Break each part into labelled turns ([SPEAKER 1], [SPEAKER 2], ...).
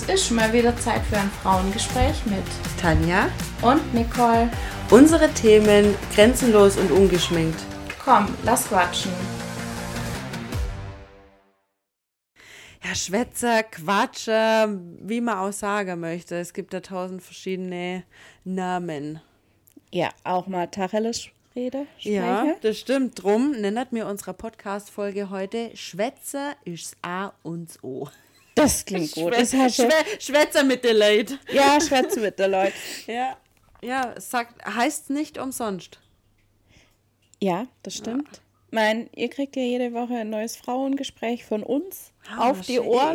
[SPEAKER 1] ist mal wieder Zeit für ein Frauengespräch mit
[SPEAKER 2] Tanja
[SPEAKER 1] und Nicole.
[SPEAKER 2] Unsere Themen grenzenlos und ungeschminkt.
[SPEAKER 1] Komm, lass quatschen.
[SPEAKER 2] Ja, Schwätzer, Quatscher, wie man auch sagen möchte. Es gibt da 1000 verschiedene Namen.
[SPEAKER 3] Ja, auch mal Tacheles Rede sprechen.
[SPEAKER 2] Ja, das stimmt. Drum nennt mir unsere Podcast-Folge heute Schwätzer ist A und O.
[SPEAKER 3] Das klingt gut. Das hast du.
[SPEAKER 2] Schwätzer mit den Leuten.
[SPEAKER 3] Ja, Schwätze mit den Leuten.
[SPEAKER 2] Ja, heißt nicht umsonst.
[SPEAKER 3] Ja, das stimmt. Ihr kriegt ja jede Woche ein neues Frauengespräch von uns auf die Ohren.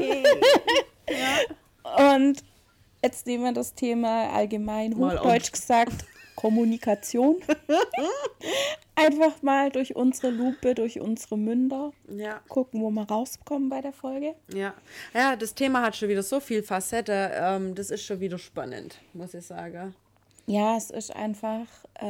[SPEAKER 2] Ja.
[SPEAKER 3] Und jetzt nehmen wir das Thema allgemein,
[SPEAKER 2] Mal
[SPEAKER 3] hochdeutsch gesagt, Kommunikation. Einfach mal durch unsere Lupe, durch unsere Münder gucken, wo wir rauskommen bei der Folge.
[SPEAKER 2] Ja, das Thema hat schon wieder so viel Facette. Das ist schon wieder spannend, muss ich sagen.
[SPEAKER 3] Ja, es ist einfach,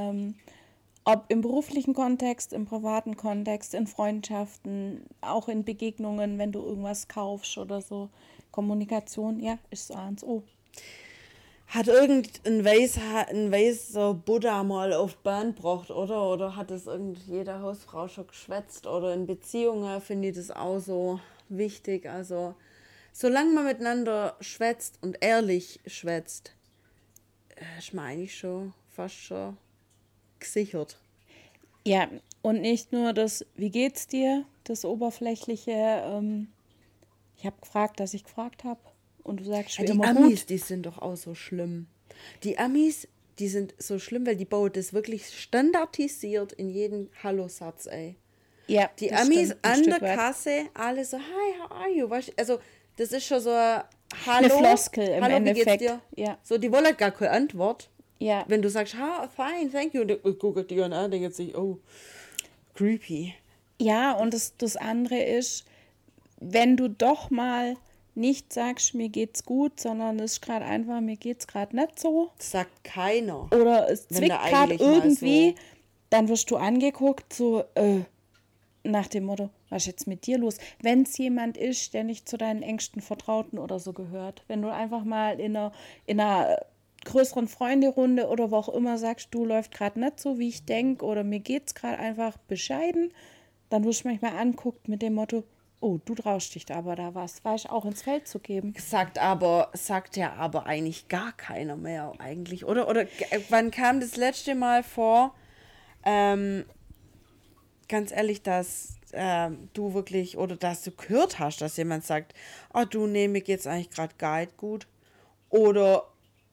[SPEAKER 3] ob im beruflichen Kontext, im privaten Kontext, in Freundschaften, auch in Begegnungen, wenn du irgendwas kaufst oder so. Kommunikation, ja, ist so A und O.
[SPEAKER 2] Hat irgendein weißer Buddha mal auf Bahn gebracht, oder? Oder hat es jede Hausfrau schon geschwätzt? Oder in Beziehungen finde ich das auch so wichtig. Also, solange man miteinander schwätzt und ehrlich schwätzt, ist man eigentlich fast schon gesichert.
[SPEAKER 3] Ja, und nicht nur das, wie geht's dir, das Oberflächliche, ich habe gefragt, dass ich gefragt habe. Und du sagst schon immer
[SPEAKER 2] gut. Die Amis,
[SPEAKER 3] gut.
[SPEAKER 2] die sind doch auch so schlimm. Die Amis, die sind so schlimm, weil die bauen das wirklich standardisiert in jeden Hallo-Satz, ey.
[SPEAKER 3] Ja,
[SPEAKER 2] die Amis an der Kasse, alle so, hi, how are you? Weißt, also, das ist schon so ein Hallo.
[SPEAKER 3] Eine Floskel im
[SPEAKER 2] Hallo,
[SPEAKER 3] Endeffekt.
[SPEAKER 2] Wie geht's dir?
[SPEAKER 3] Ja.
[SPEAKER 2] So, die wollen gar keine Antwort.
[SPEAKER 3] Ja.
[SPEAKER 2] Wenn du sagst, fine, thank you, und ich gucke dir an, denkt sich, oh, creepy.
[SPEAKER 3] Ja, und das andere ist, wenn du doch mal nicht sagst, mir geht's gut, sondern es ist gerade einfach, mir geht's gerade nicht so.
[SPEAKER 2] Das sagt keiner.
[SPEAKER 3] Oder es zwickt gerade irgendwie, so, dann wirst du angeguckt, so nach dem Motto, was ist jetzt mit dir los? Wenn es jemand ist, der nicht zu deinen engsten Vertrauten oder so gehört. Wenn du einfach mal in einer größeren Freunderunde oder wo auch immer sagst, du läuft gerade nicht so, wie ich denke, oder mir geht's gerade einfach bescheiden, dann wirst du manchmal anguckt mit dem Motto, oh, du traust dich aber da was, weißt auch ins Feld zu geben.
[SPEAKER 2] Sagt ja aber eigentlich gar keiner mehr eigentlich, oder? Oder wann kam das letzte Mal vor, ganz ehrlich, dass du wirklich, oder dass du gehört hast, dass jemand sagt, oh du, nee, mir geht's eigentlich gerade gar nicht gut. Oder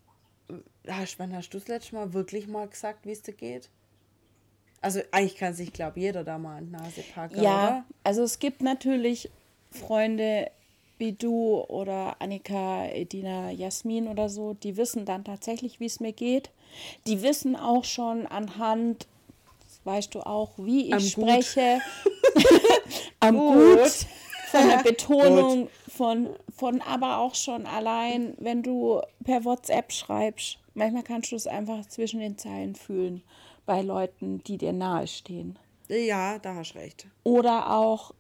[SPEAKER 2] wann hast du das letzte Mal wirklich mal gesagt, wie es dir geht? Also eigentlich kann sich, glaube ich, jeder da mal an die Nase packen,
[SPEAKER 3] ja,
[SPEAKER 2] oder?
[SPEAKER 3] Also es gibt natürlich Freunde wie du oder Annika, Edina, Jasmin oder so, die wissen dann tatsächlich, wie es mir geht. Die wissen auch schon anhand, das weißt du auch, wie ich spreche, am Gut, von der Betonung, von aber auch schon allein, wenn du per WhatsApp schreibst. Manchmal kannst du es einfach zwischen den Zeilen fühlen. Bei Leuten, die dir nahe stehen.
[SPEAKER 2] Ja, da hast du recht.
[SPEAKER 3] Oder auch,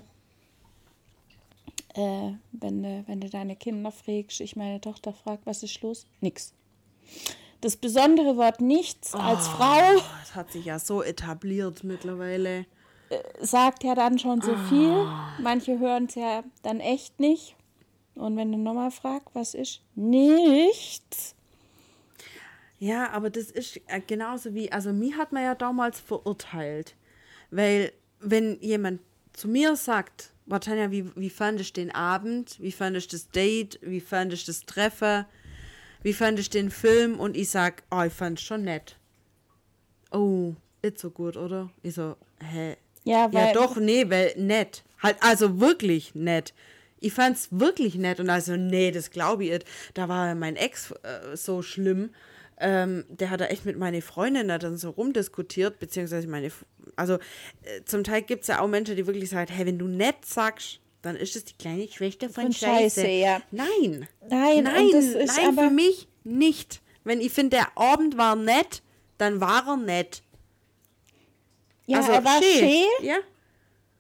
[SPEAKER 3] wenn du deine Kinder fragst, meine Tochter fragt, was ist los? Nix. Das besondere Wort nichts als Frau.
[SPEAKER 2] Das hat sich ja so etabliert mittlerweile.
[SPEAKER 3] Sagt ja dann schon so viel. Manche hören es ja dann echt nicht. Und wenn du nochmal fragst, was ist? Nichts.
[SPEAKER 2] Ja, aber das ist genauso wie, also mich hat man ja damals verurteilt, weil wenn jemand zu mir sagt, Tanja, wie fandest du den Abend, wie fandest du das Date, wie fandest du das Treffen, wie fandest du den Film, und ich sag, ich fand es schon nett. Oh, ist so gut, oder? Ich so, hä?
[SPEAKER 3] Ja,
[SPEAKER 2] weil nett. Halt, also wirklich nett. Ich fand's wirklich nett, und also, nee, das glaube ich nicht. Da war mein Ex so schlimm. Der hat da echt mit meiner Freundin da dann so rumdiskutiert, beziehungsweise zum Teil gibt es ja auch Menschen, die wirklich sagen, hey, wenn du nett sagst, dann ist es die kleine Schwester von Scheiße.
[SPEAKER 3] Ja.
[SPEAKER 2] Nein,
[SPEAKER 3] aber
[SPEAKER 2] für mich nicht. Wenn ich finde, der Abend war nett, dann war er nett.
[SPEAKER 3] Ja, also, er war schön.
[SPEAKER 2] Ja.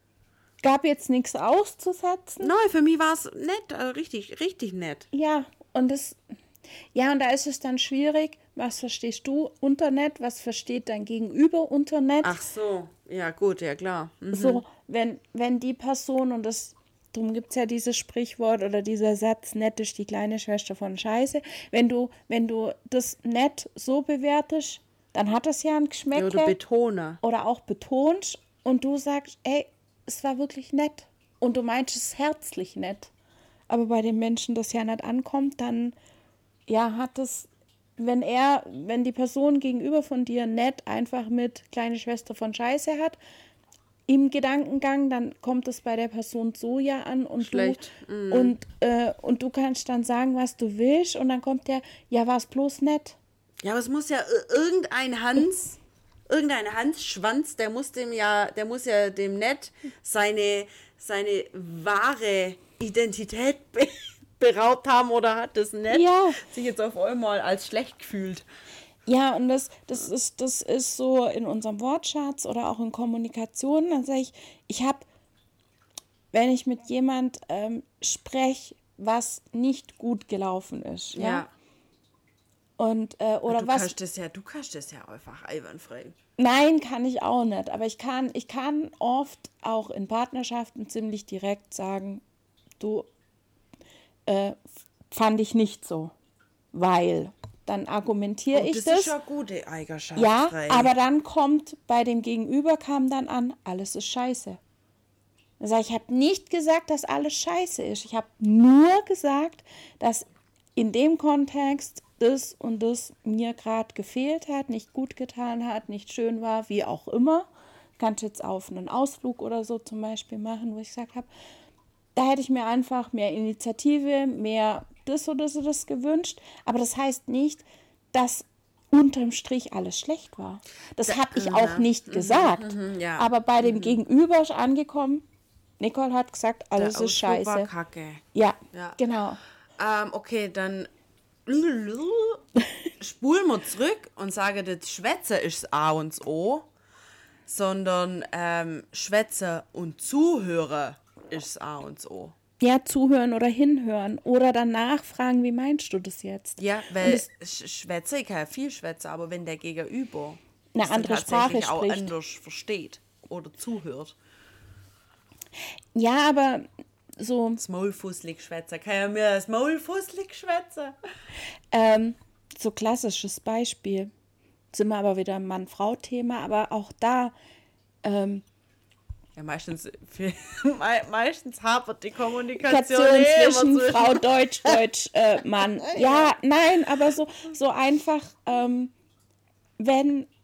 [SPEAKER 3] Gab jetzt nichts auszusetzen.
[SPEAKER 2] Nein, für mich war es nett, richtig, richtig nett.
[SPEAKER 3] Ja, Und das, ja, und da ist es dann schwierig, was verstehst du unter nett, was versteht dein Gegenüber unter nett?
[SPEAKER 2] Ach so, ja gut, ja klar.
[SPEAKER 3] So, wenn die Person, und das, darum gibt es ja dieses Sprichwort oder dieser Satz, nett ist die kleine Schwester von Scheiße, wenn du das nett so bewertest, dann hat es ja ein
[SPEAKER 2] Ja,
[SPEAKER 3] Geschmäckle
[SPEAKER 2] oder Betoner.
[SPEAKER 3] oder auch betonst und du sagst, ey, es war wirklich nett und du meinst es herzlich nett, aber bei den Menschen das ja nicht ankommt, dann ja, hat es, wenn die Person gegenüber von dir nett einfach mit kleine Schwester von Scheiße hat, im Gedankengang, dann kommt es bei der Person so ja an und
[SPEAKER 2] Schlecht.
[SPEAKER 3] und du kannst dann sagen, was du willst und dann kommt der, ja, war es bloß nett.
[SPEAKER 2] Ja, aber es muss ja irgendein Hans Schwanz, der muss ja dem Nett seine wahre Identität beraubt haben oder hat das Nett
[SPEAKER 3] Ja.
[SPEAKER 2] sich jetzt auf einmal als schlecht gefühlt.
[SPEAKER 3] Ja, und das ist so in unserem Wortschatz oder auch in Kommunikation. Dann sage ich habe, wenn ich mit jemand spreche, was nicht gut gelaufen ist, ja, und oder
[SPEAKER 2] Du
[SPEAKER 3] was,
[SPEAKER 2] kannst das ja einfach einwandfrei.
[SPEAKER 3] nein, kann ich auch nicht, aber ich kann oft auch in Partnerschaften ziemlich direkt sagen, du fand ich nicht so, weil dann argumentiere
[SPEAKER 2] Und
[SPEAKER 3] ich
[SPEAKER 2] das
[SPEAKER 3] das.
[SPEAKER 2] ist ja eine gute Eigenschaft.
[SPEAKER 3] Ja,
[SPEAKER 2] Frei.
[SPEAKER 3] aber dann kommt bei dem Gegenüber kam dann an, alles ist scheiße. Dann sage ich, ich habe nicht gesagt, dass alles scheiße ist. Ich habe nur gesagt, dass in dem Kontext das und das mir gerade gefehlt hat, nicht gut getan hat, nicht schön war, wie auch immer. Kannst jetzt auf einen Ausflug oder so zum Beispiel machen, wo ich gesagt habe, da hätte ich mir einfach mehr Initiative, mehr das oder das gewünscht. Aber das heißt nicht, dass unterm Strich alles schlecht war. Das habe ich auch nicht gesagt.
[SPEAKER 2] ja.
[SPEAKER 3] Aber bei dem Gegenüber ist angekommen, Nicole hat gesagt,
[SPEAKER 2] Der
[SPEAKER 3] alles ist
[SPEAKER 2] Ausflug war
[SPEAKER 3] scheiße.
[SPEAKER 2] kacke.
[SPEAKER 3] Ja,
[SPEAKER 2] Ja.
[SPEAKER 3] genau.
[SPEAKER 2] Okay, dann spulen wir zurück und sagen, das Schwätzen ist das A und das O, sondern Schwätzen und Zuhören ist das A und das O.
[SPEAKER 3] Ja, zuhören oder hinhören oder danach fragen, wie meinst du das jetzt?
[SPEAKER 2] Ja, weil Schwätze, ich kann ja viel schwätzen, aber wenn der Gegenüber
[SPEAKER 3] Eine
[SPEAKER 2] es dann
[SPEAKER 3] andere
[SPEAKER 2] tatsächlich
[SPEAKER 3] Sprache
[SPEAKER 2] auch
[SPEAKER 3] spricht.
[SPEAKER 2] anders versteht oder zuhört.
[SPEAKER 3] Ja, aber so
[SPEAKER 2] Das Maulfusselig schwätzen, kann ja mir das Maulfusselig schwätzen.
[SPEAKER 3] so klassisches Beispiel. Sind wir aber wieder im Mann-Frau-Thema, aber auch da,
[SPEAKER 2] Ja, meistens hapert die Kommunikation
[SPEAKER 3] Kommunikation
[SPEAKER 2] immer
[SPEAKER 3] zwischen Frau Deutsch, Deutsch, Mann. Ja, nein, aber so einfach, wenn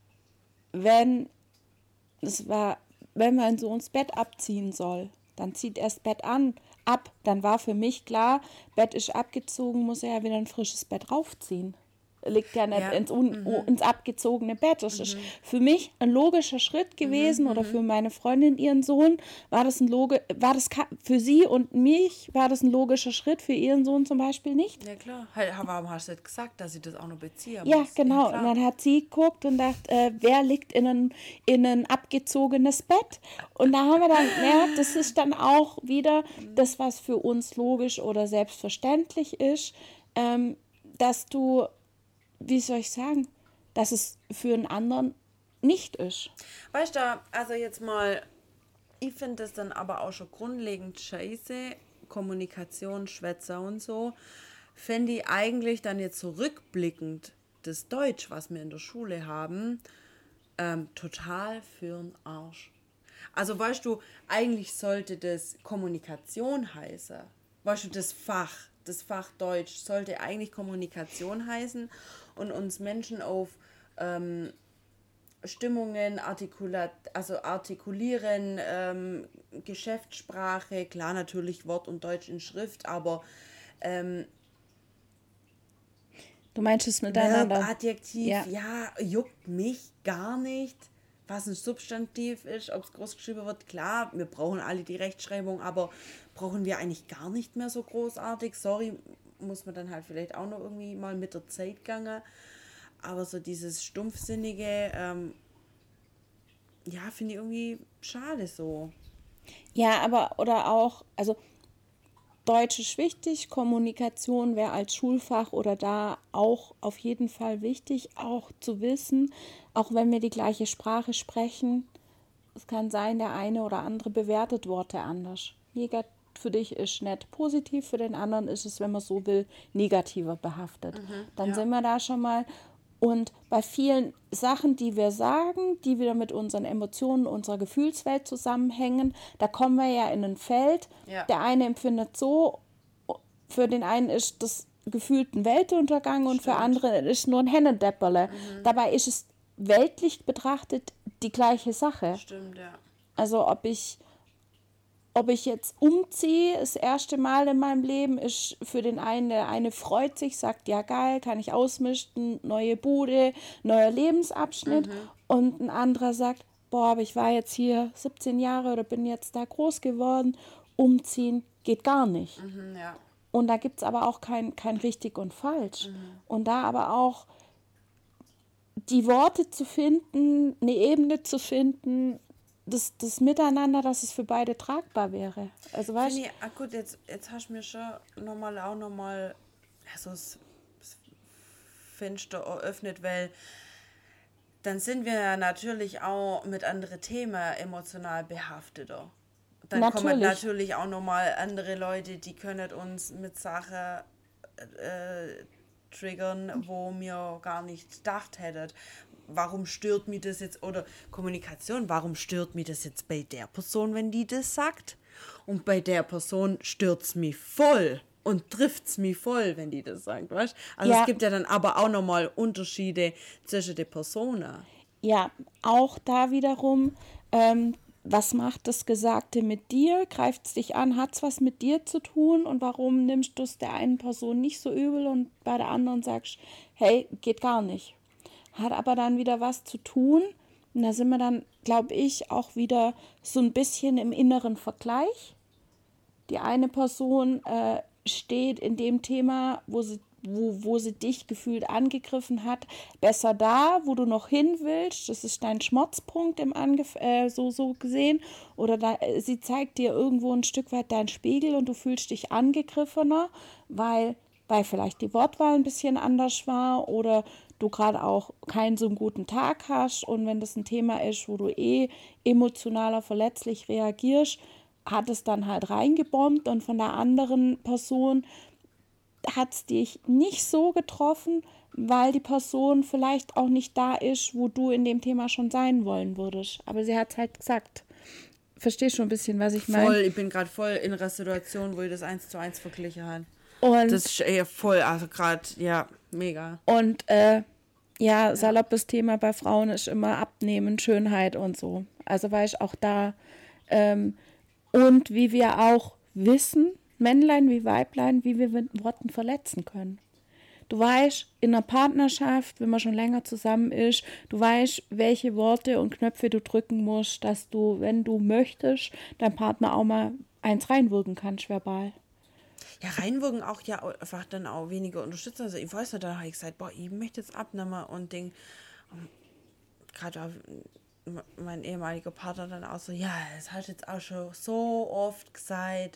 [SPEAKER 3] mein Sohn das Bett abziehen soll, dann zieht er das Bett ab. Dann war für mich klar, Bett ist abgezogen, muss er ja wieder ein frisches Bett raufziehen. Liegt ja nicht
[SPEAKER 2] Ja.
[SPEAKER 3] ins abgezogene Bett. Das ist für mich ein logischer Schritt gewesen oder für meine Freundin, ihren Sohn, für sie und mich war das ein logischer Schritt, für ihren Sohn zum Beispiel nicht.
[SPEAKER 2] Ja, klar. Warum hast du nicht gesagt, dass ich das auch noch beziehe?
[SPEAKER 3] Ja, genau. Und dann hat sie geguckt und dachte, wer liegt in ein abgezogenes Bett? Und da haben wir dann gemerkt, das ist dann auch wieder das, was für uns logisch oder selbstverständlich ist, dass du, wie soll ich sagen, dass es für einen anderen nicht ist.
[SPEAKER 2] Weißt du, also jetzt mal, ich finde das dann aber auch schon grundlegend scheiße, Kommunikation, Schwätzer und so, fände ich eigentlich dann jetzt so rückblickend das Deutsch, was wir in der Schule haben, total für'n Arsch. Also weißt du, eigentlich sollte das Kommunikation heißen. Weißt du, das Fach Deutsch sollte eigentlich Kommunikation heißen und uns Menschen auf Stimmungen, artikulieren, Geschäftssprache, klar natürlich Wort und Deutsch in Schrift, aber
[SPEAKER 3] Du meinst es miteinander?
[SPEAKER 2] Adjektiv,
[SPEAKER 3] Ja.
[SPEAKER 2] ja, juckt mich gar nicht, was ein Substantiv ist, ob es groß geschrieben wird, klar, wir brauchen alle die Rechtschreibung, aber brauchen wir eigentlich gar nicht mehr so großartig, sorry, muss man dann halt vielleicht auch noch irgendwie mal mit der Zeit gehen, aber so dieses stumpfsinnige, ja, finde ich irgendwie schade so.
[SPEAKER 3] Ja, aber oder auch, also Deutsch ist wichtig, Kommunikation wäre als Schulfach oder da auch auf jeden Fall wichtig, auch zu wissen, auch wenn wir die gleiche Sprache sprechen, es kann sein, der eine oder andere bewertet Worte anders. Negativ für dich ist nicht positiv, für den anderen ist es, wenn man so will, negativer behaftet. Dann sind wir da schon mal. Und bei vielen Sachen, die wir sagen, die wieder mit unseren Emotionen, unserer Gefühlswelt zusammenhängen, da kommen wir ja in ein Feld.
[SPEAKER 2] Ja.
[SPEAKER 3] Der eine empfindet so, für den einen ist das gefühlt ein Weltuntergang und für andere ist nur ein Hennendepperle. Dabei ist es weltlich betrachtet die gleiche Sache.
[SPEAKER 2] Stimmt, ja.
[SPEAKER 3] Also ob ich jetzt umziehe, das erste Mal in meinem Leben, ist für den einen, der eine freut sich, sagt, ja geil, kann ich ausmisten, neue Bude, neuer Lebensabschnitt. Und ein anderer sagt, boah, aber ich war jetzt hier 17 Jahre oder bin jetzt da groß geworden, umziehen geht gar nicht.
[SPEAKER 2] Ja.
[SPEAKER 3] Und da gibt es aber auch kein richtig und falsch. Und da aber auch die Worte zu finden, eine Ebene zu finden, das Miteinander, dass es für beide tragbar wäre. Also weißt du,
[SPEAKER 2] Gut, jetzt hast du mir schon nochmal so das Fenster eröffnet, weil dann sind wir ja natürlich auch mit anderen Themen emotional behafteter. Dann kommen natürlich auch nochmal andere Leute, die können uns mit Sachen triggern, wo mir gar nicht gedacht hätten. Warum stört mich das jetzt, oder Kommunikation, warum stört mich das jetzt bei der Person, wenn die das sagt? Und bei der Person stört es mich voll und trifft es mich voll, wenn die das sagt, weißt? Also
[SPEAKER 3] Ja.
[SPEAKER 2] es gibt ja dann aber auch nochmal Unterschiede zwischen den Personen.
[SPEAKER 3] ja, auch da wiederum, was macht das Gesagte mit dir? Greift es dich an? Hat es was mit dir zu tun? Und warum nimmst du es der einen Person nicht so übel und bei der anderen sagst, hey, geht gar nicht? Hat aber dann wieder was zu tun. Und da sind wir dann, glaube ich, auch wieder so ein bisschen im inneren Vergleich. Die eine Person steht in dem Thema, wo sie dich gefühlt angegriffen hat, besser da, wo du noch hin willst. Das ist dein Schmerzpunkt so gesehen. Oder sie zeigt dir irgendwo ein Stück weit deinen Spiegel und du fühlst dich angegriffener, weil vielleicht die Wortwahl ein bisschen anders war oder du gerade auch keinen so einen guten Tag hast. Und wenn das ein Thema ist, wo du emotionaler verletzlich reagierst, hat es dann halt reingebombt und von der anderen Person hat es dich nicht so getroffen, weil die Person vielleicht auch nicht da ist, wo du in dem Thema schon sein wollen würdest. Aber sie hat es halt gesagt. Verstehst du ein bisschen, was ich meine?
[SPEAKER 2] Voll, ich bin gerade voll in einer Situation, wo ich das 1:1 verglichen habe.
[SPEAKER 3] Und
[SPEAKER 2] Das ist voll, also gerade, ja, mega.
[SPEAKER 3] Und saloppes Thema bei Frauen ist immer Abnehmen, Schönheit und so. Also weißt auch da. Und wie wir auch wissen, Männlein wie Weiblein, wie wir mit Worten verletzen können. Du weißt, in einer Partnerschaft, wenn man schon länger zusammen ist, du weißt, welche Worte und Knöpfe du drücken musst, dass du, wenn du möchtest, deinem Partner auch mal eins reinwirken kannst, verbal.
[SPEAKER 2] Ja, reinwirken auch ja einfach dann auch weniger unterstützen. Also ich weiß nicht, da habe ich gesagt, boah, ich möchte jetzt abnehmen und gerade mein ehemaliger Partner dann auch so, ja, das hast du jetzt auch schon so oft gesagt.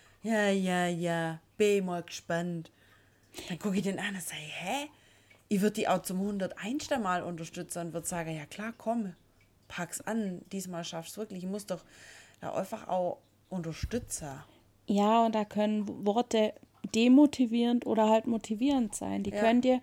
[SPEAKER 2] Ja, bin mal gespannt. Dann gucke ich den an und sage, hä? Ich würde die auch zum 101. Mal unterstützen und würde sagen, ja klar, komm, pack's an, diesmal schaffst du wirklich. Ich muss doch da einfach auch unterstützen.
[SPEAKER 3] Ja, und da können Worte demotivierend oder halt motivierend sein. Die können dir,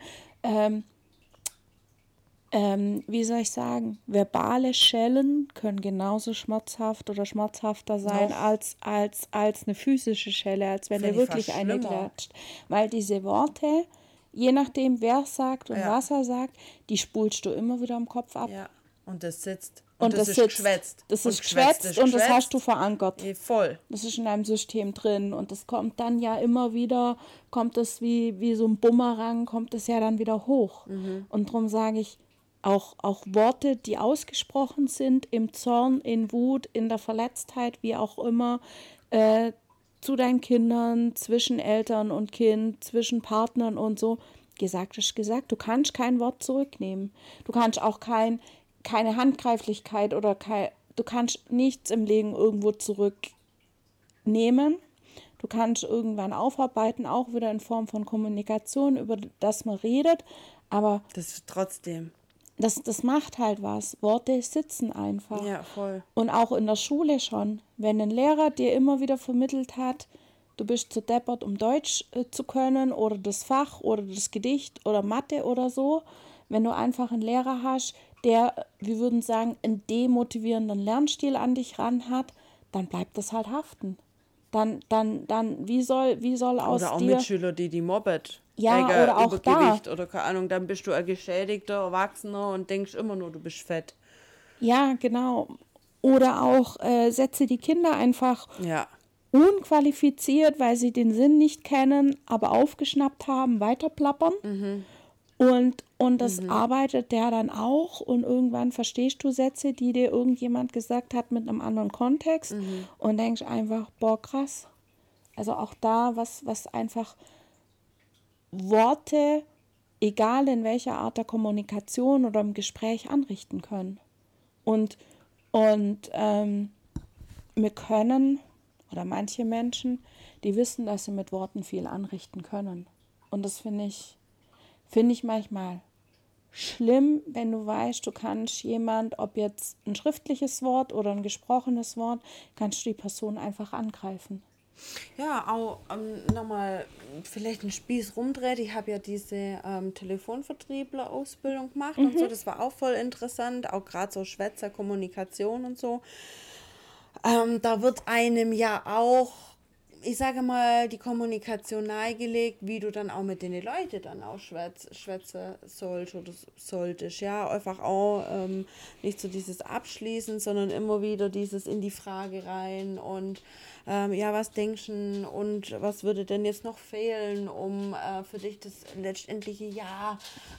[SPEAKER 3] wie soll ich sagen, verbale Schellen können genauso schmerzhaft oder schmerzhafter sein als eine physische Schelle, als wenn dir wirklich eine klatscht. Weil diese Worte, je nachdem wer es sagt und was er sagt, die spulst du immer wieder im Kopf ab.
[SPEAKER 2] Ja, und das sitzt.
[SPEAKER 3] Und das ist geschwätzt. Das ist geschwätzt und das hast du verankert.
[SPEAKER 2] Voll.
[SPEAKER 3] Das ist in deinem System drin. Und das kommt dann ja immer wieder, kommt es wie so ein Bumerang, kommt es ja dann wieder hoch. Und darum sage ich, auch Worte, die ausgesprochen sind, im Zorn, in Wut, in der Verletztheit, wie auch immer, zu deinen Kindern, zwischen Eltern und Kind, zwischen Partnern und so, gesagt ist gesagt. Du kannst kein Wort zurücknehmen. Du kannst auch keine Handgreiflichkeit oder du kannst nichts im Leben irgendwo zurücknehmen. Du kannst irgendwann aufarbeiten, auch wieder in Form von Kommunikation, über das man redet. Aber
[SPEAKER 2] Das ist trotzdem.
[SPEAKER 3] das macht halt was. Worte sitzen einfach.
[SPEAKER 2] Ja, voll.
[SPEAKER 3] Und auch in der Schule schon. Wenn ein Lehrer dir immer wieder vermittelt hat, du bist zu deppert, um Deutsch zu können oder das Fach oder das Gedicht oder Mathe oder so. Wenn du einfach einen Lehrer hast, der, wir würden sagen, einen demotivierenden Lernstil an dich ran hat, dann bleibt das halt haften. Dann, wie soll aus
[SPEAKER 2] Oder auch
[SPEAKER 3] dir...
[SPEAKER 2] Mitschüler, die mobbet.
[SPEAKER 3] Ja,
[SPEAKER 2] wegen
[SPEAKER 3] oder auch
[SPEAKER 2] Übergewicht oder keine Ahnung, dann bist du ein geschädigter Erwachsener und denkst immer nur, du bist fett.
[SPEAKER 3] Ja, genau. Oder auch setze die Kinder einfach
[SPEAKER 2] Ja.
[SPEAKER 3] unqualifiziert, weil sie den Sinn nicht kennen, aber aufgeschnappt haben, weiterplappern. Und das arbeitet der dann auch und irgendwann verstehst du Sätze, die dir irgendjemand gesagt hat mit einem anderen Kontext und denkst einfach, boah, krass. Also auch da, was einfach Worte, egal in welcher Art der Kommunikation oder im Gespräch anrichten können. Und wir können, oder manche Menschen, die wissen, dass sie mit Worten viel anrichten können. Und das finde ich manchmal schlimm, wenn du weißt, du kannst jemand, ob jetzt ein schriftliches Wort oder ein gesprochenes Wort, kannst du die Person einfach angreifen.
[SPEAKER 2] Ja, auch nochmal vielleicht einen Spieß rumdreht. Ich habe ja diese Telefonvertriebler-Ausbildung gemacht und so. Das war auch voll interessant, auch gerade so Schwätzer, Kommunikation und so. Da wird einem ja auch, ich sage mal, die Kommunikation nahegelegt, wie du dann auch mit den Leuten dann auch schwätzen solltest. Ja, einfach auch nicht so dieses Abschließen, sondern immer wieder dieses in die Frage rein und ja, was denkst du und was würde denn jetzt noch fehlen, um für dich das letztendliche Ja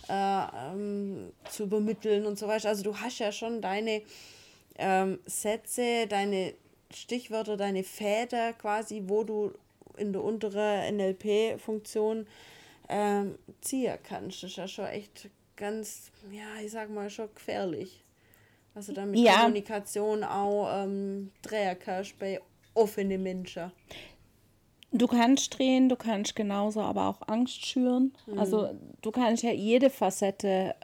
[SPEAKER 2] zu übermitteln und so weiter. Also du hast ja schon deine Sätze, deine Stichwörter, deine Fäden quasi, wo du in der unteren NLP-Funktion ziehen kannst. Das ist ja schon echt ganz, ja, ich sag mal, schon gefährlich. Also damit
[SPEAKER 3] Ja.
[SPEAKER 2] Kommunikation auch drehen kannst bei offenen Menschen.
[SPEAKER 3] Du kannst drehen, du kannst genauso aber auch Angst schüren. Also du kannst ja jede Facette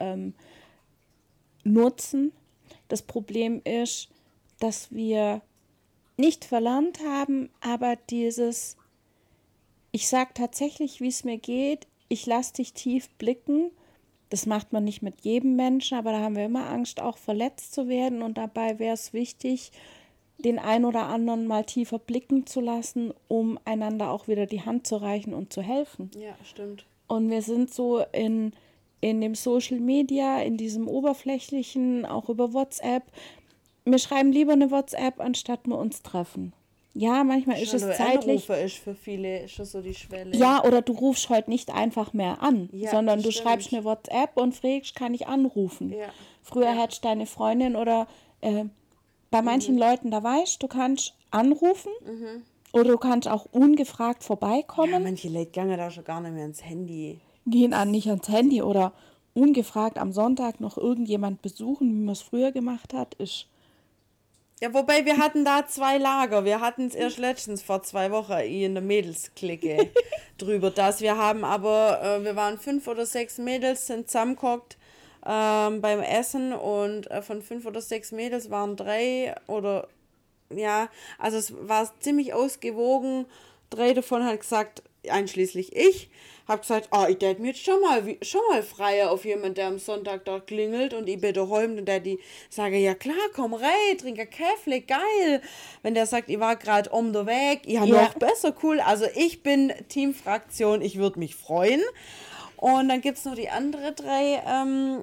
[SPEAKER 3] nutzen. Das Problem ist, dass wir nicht verlernt haben, aber dieses, ich sage tatsächlich, wie es mir geht, ich lasse dich tief blicken, das macht man nicht mit jedem Menschen, aber da haben wir immer Angst, auch verletzt zu werden und dabei wäre es wichtig, den einen oder anderen mal tiefer blicken zu lassen, um einander auch wieder die Hand zu reichen und zu helfen.
[SPEAKER 2] Ja, stimmt.
[SPEAKER 3] Und wir sind so in dem Social Media, in diesem oberflächlichen, auch über WhatsApp. Wir schreiben lieber eine WhatsApp, anstatt wir uns treffen. Ja, manchmal ist es zeitlich.
[SPEAKER 2] Anrufe ist für viele schon so die Schwelle.
[SPEAKER 3] Ja, oder du rufst heute nicht einfach mehr an,
[SPEAKER 2] Ja,
[SPEAKER 3] sondern du
[SPEAKER 2] stimmt.
[SPEAKER 3] schreibst eine WhatsApp und fragst, kann ich anrufen?
[SPEAKER 2] Ja.
[SPEAKER 3] Früher
[SPEAKER 2] Ja.
[SPEAKER 3] hättest deine Freundin oder bei manchen Leuten, da weißt du, kannst anrufen oder du kannst auch ungefragt vorbeikommen.
[SPEAKER 2] Ja, manche Leute gehen da schon gar nicht mehr ins Handy.
[SPEAKER 3] Gehen nicht ans Handy oder ungefragt am Sonntag noch irgendjemand besuchen, wie man es früher gemacht hat, ist.
[SPEAKER 2] Ja, wobei wir hatten da 2 Lager. Wir hatten es erst letztens vor 2 Wochen in der Mädelsklicke drüber. Wir waren 5 oder 6 Mädels, sind zusammengehockt beim Essen und von 5 oder 6 Mädels waren 3 oder ja, also es war ziemlich ausgewogen. 3 davon hat gesagt, einschließlich ich, habe gesagt, ich hätte mir jetzt schon mal freier auf jemanden, der am Sonntag da klingelt und ich bin daheim und der die sage, ja klar, komm rein, trink ein Käffle, geil. Wenn der sagt, ich war gerade um der Weg, ja, noch besser, cool. Also ich bin Teamfraktion, ich würde mich freuen. Und dann gibt es noch die andere 3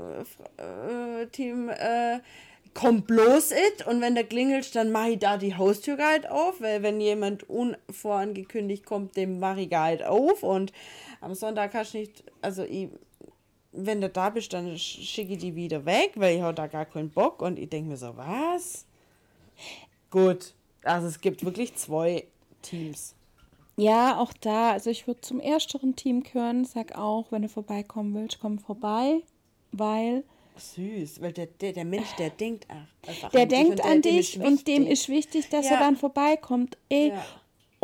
[SPEAKER 2] Team, kommt bloß it und wenn der klingelt, dann mache ich da die Haustür halt auf, weil wenn jemand unvorangekündigt kommt, dem mache ich halt auf und am Sonntag kannst du nicht, also wenn du da bist, dann schicke ich die wieder weg, weil ich habe da gar keinen Bock und ich denke mir so, was? Gut, also es gibt wirklich 2 Teams.
[SPEAKER 3] Ja, auch da, also ich würde zum ersteren Team gehören, sag auch, wenn du vorbeikommen willst, komm vorbei, weil
[SPEAKER 2] Süß, weil der Mensch, der denkt einfach
[SPEAKER 3] der
[SPEAKER 2] an dich
[SPEAKER 3] denkt
[SPEAKER 2] und
[SPEAKER 3] an
[SPEAKER 2] dem
[SPEAKER 3] dich
[SPEAKER 2] ist
[SPEAKER 3] und dem
[SPEAKER 2] wichtig.
[SPEAKER 3] ist wichtig, dass
[SPEAKER 2] Ja.
[SPEAKER 3] er dann vorbeikommt.
[SPEAKER 2] Ja.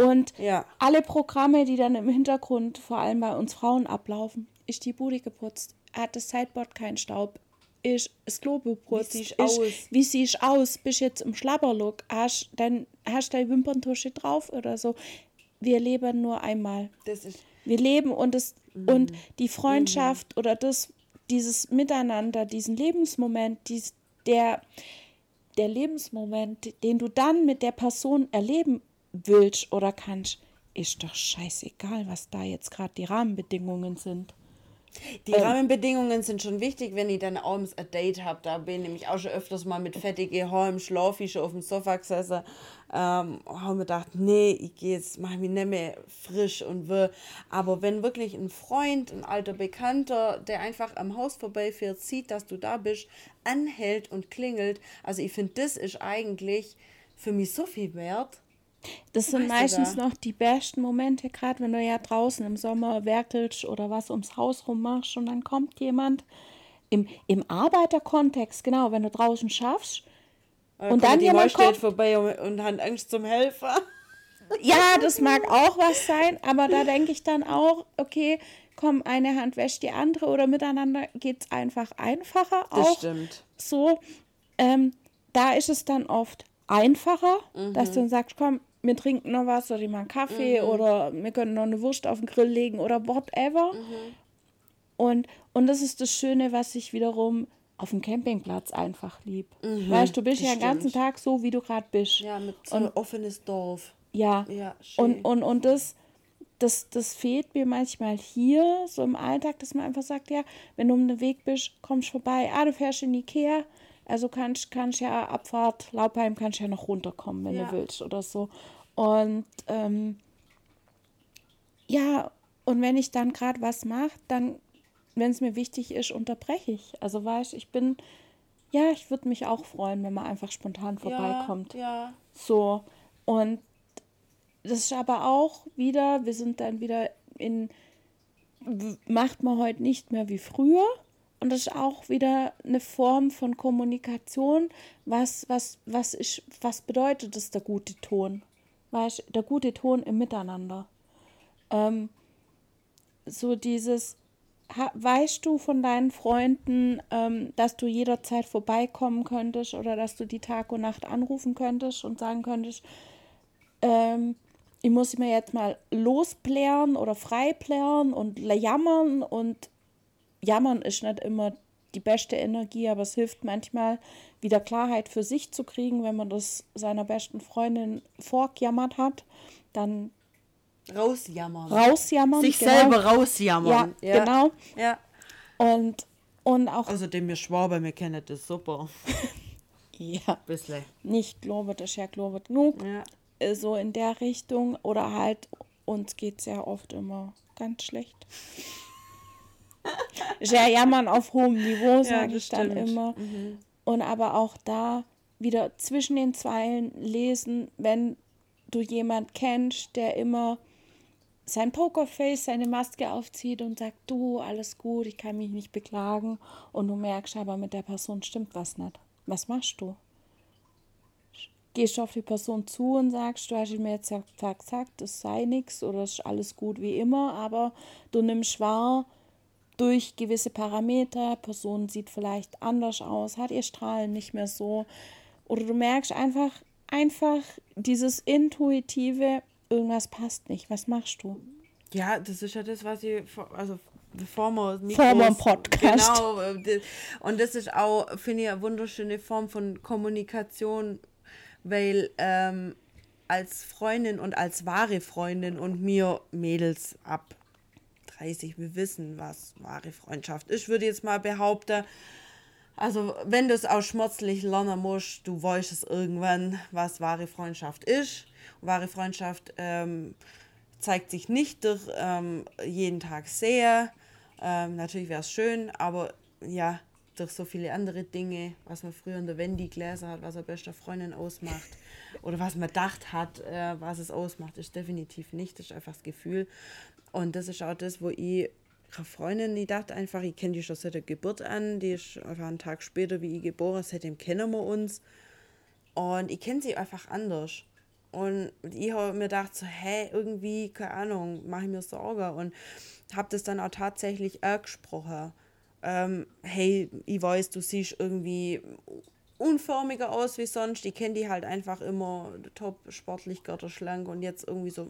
[SPEAKER 3] Und
[SPEAKER 2] Ja.
[SPEAKER 3] alle Programme, die dann im Hintergrund, vor allem bei uns Frauen, ablaufen, ist die Bude geputzt, hat das Sideboard keinen Staub, ist das Klo geputzt,
[SPEAKER 2] Wie siehst aus?
[SPEAKER 3] wie siehst aus, bist jetzt im Schlabberlook, hast deine Wimperntusche drauf oder so. Wir leben nur einmal.
[SPEAKER 2] Das ist
[SPEAKER 3] Wir leben und die Freundschaft oder dieses Miteinander, diesen Lebensmoment, der Lebensmoment, den du dann mit der Person erleben willst oder kannst, ist doch scheißegal, was da jetzt gerade die Rahmenbedingungen sind.
[SPEAKER 2] Die Rahmenbedingungen sind schon wichtig, wenn ich dann abends ein Date habe. Da bin ich nämlich auch schon öfters mal mit fettige Haar im Schlaf, ich schon auf dem Sofa gesessen. Habe mir gedacht, nee, ich gehe jetzt, mache mich nicht mehr frisch und will. Aber wenn wirklich ein Freund, ein alter Bekannter, der einfach am Haus vorbeifährt, sieht, dass du da bist, anhält und klingelt, also ich finde, das ist eigentlich für mich so viel wert.
[SPEAKER 3] Das sind
[SPEAKER 2] Weißt du
[SPEAKER 3] meistens
[SPEAKER 2] da?
[SPEAKER 3] noch die besten Momente, gerade wenn du ja draußen im Sommer werkelst oder was ums Haus rum machst und dann kommt jemand im Arbeiterkontext, genau, wenn du draußen schaffst und dann
[SPEAKER 2] die
[SPEAKER 3] jemand
[SPEAKER 2] steht
[SPEAKER 3] kommt.
[SPEAKER 2] vorbei und hat Angst zum Helfer.
[SPEAKER 3] Ja, das mag auch was sein, aber da denke ich dann auch, okay, komm, eine Hand wäscht die andere oder miteinander geht es einfach einfacher.
[SPEAKER 2] Das
[SPEAKER 3] auch
[SPEAKER 2] stimmt.
[SPEAKER 3] so, da ist es dann oft einfacher, dass du dann sagst, komm, wir trinken noch was oder ich mal einen Kaffee oder wir können noch eine Wurst auf den Grill legen oder whatever. Und das ist das Schöne, was ich wiederum auf dem Campingplatz einfach lieb. Weißt du, bist
[SPEAKER 2] das
[SPEAKER 3] ja den ganzen
[SPEAKER 2] stimmt.
[SPEAKER 3] Tag so, wie du gerade bist.
[SPEAKER 2] Ja, mit so einem offenes Dorf.
[SPEAKER 3] Ja,
[SPEAKER 2] Ja, schön.
[SPEAKER 3] und das fehlt mir manchmal hier, so im Alltag, dass man einfach sagt, ja, wenn du um den Weg bist, kommst vorbei. Du fährst in Ikea, also kannst ja Abfahrt, Laubheim, kannst ja noch runterkommen, wenn
[SPEAKER 2] Ja.
[SPEAKER 3] du willst oder so. Und ja, und wenn ich dann gerade was mache, dann, wenn es mir wichtig ist, unterbreche ich. Also weißt, ich würde mich auch freuen, wenn man einfach spontan vorbeikommt.
[SPEAKER 2] Ja.
[SPEAKER 3] So, und das ist aber auch wieder, wir sind dann wieder macht man heute nicht mehr wie früher. Und das ist auch wieder eine Form von Kommunikation. Was bedeutet das, der gute Ton? Weißt, der gute Ton im Miteinander. So dieses, weißt du von deinen Freunden, dass du jederzeit vorbeikommen könntest oder dass du die Tag und Nacht anrufen könntest und sagen könntest, ich muss mir jetzt mal losplären oder freiplären und jammern. Und jammern ist nicht immer die beste Energie, aber es hilft manchmal, wieder Klarheit für sich zu kriegen, wenn man das seiner besten Freundin vorgejammert hat, dann rausjammern.
[SPEAKER 2] Sich
[SPEAKER 3] genau.
[SPEAKER 2] selber rausjammern.
[SPEAKER 3] Ja, genau.
[SPEAKER 2] Ja.
[SPEAKER 3] Und auch,
[SPEAKER 2] Außerdem, wir Schwaber, wir kennen das super.
[SPEAKER 3] ja,
[SPEAKER 2] Bisschen.
[SPEAKER 3] nicht gelobet ist ja gelobet genug.
[SPEAKER 2] Ja.
[SPEAKER 3] So in der Richtung. Oder halt, uns geht es ja oft immer ganz schlecht. Ist ja jammern auf hohem Niveau, sage ich dann
[SPEAKER 2] stimmt.
[SPEAKER 3] immer. Und aber auch da wieder zwischen den Zeilen lesen, wenn du jemand kennst, der immer sein Pokerface, seine Maske aufzieht und sagt, du, alles gut, ich kann mich nicht beklagen. Und du merkst aber, mit der Person stimmt was nicht. Was machst du? Gehst du auf die Person zu und sagst, du hast mir jetzt gesagt, es sei nichts oder es ist alles gut wie immer, aber du nimmst wahr, durch gewisse Parameter, Person sieht vielleicht anders aus, hat ihr Strahlen nicht mehr so. Oder du merkst einfach dieses intuitive, irgendwas passt nicht. Was machst du?
[SPEAKER 2] Ja, das ist ja das, was ich, also bevor wir
[SPEAKER 3] dem Podcast.
[SPEAKER 2] Genau, und das ist auch, finde ich, eine wunderschöne Form von Kommunikation, weil als Freundin und als wahre Freundin und mir Mädels ab 30, wir wissen, was wahre Freundschaft ist, würde ich jetzt mal behaupten. Also, wenn du es auch schmerzlich lernen musst, du weißt es irgendwann, was wahre Freundschaft ist. Und wahre Freundschaft zeigt sich nicht durch jeden Tag sehr. Natürlich wäre es schön, aber ja, durch so viele andere Dinge, was man früher in der Wendy gelesen hat, was eine beste Freundin ausmacht oder was man gedacht hat, was es ausmacht, ist definitiv nicht. Das ist einfach das Gefühl. Und das ist auch das, wo ich eine Freundin, die dachte einfach, ich kenne die schon seit der Geburt an, die ist einfach einen Tag später wie ich geboren, seitdem kennen wir uns. Und ich kenne sie einfach anders. Und ich habe mir gedacht, so, hey, irgendwie, keine Ahnung, mache ich mir Sorgen. Und habe das dann auch tatsächlich angesprochen. Hey, ich weiß, du siehst irgendwie unförmiger aus wie sonst. Ich kenne die halt einfach immer top sportlich, schlank und jetzt irgendwie so,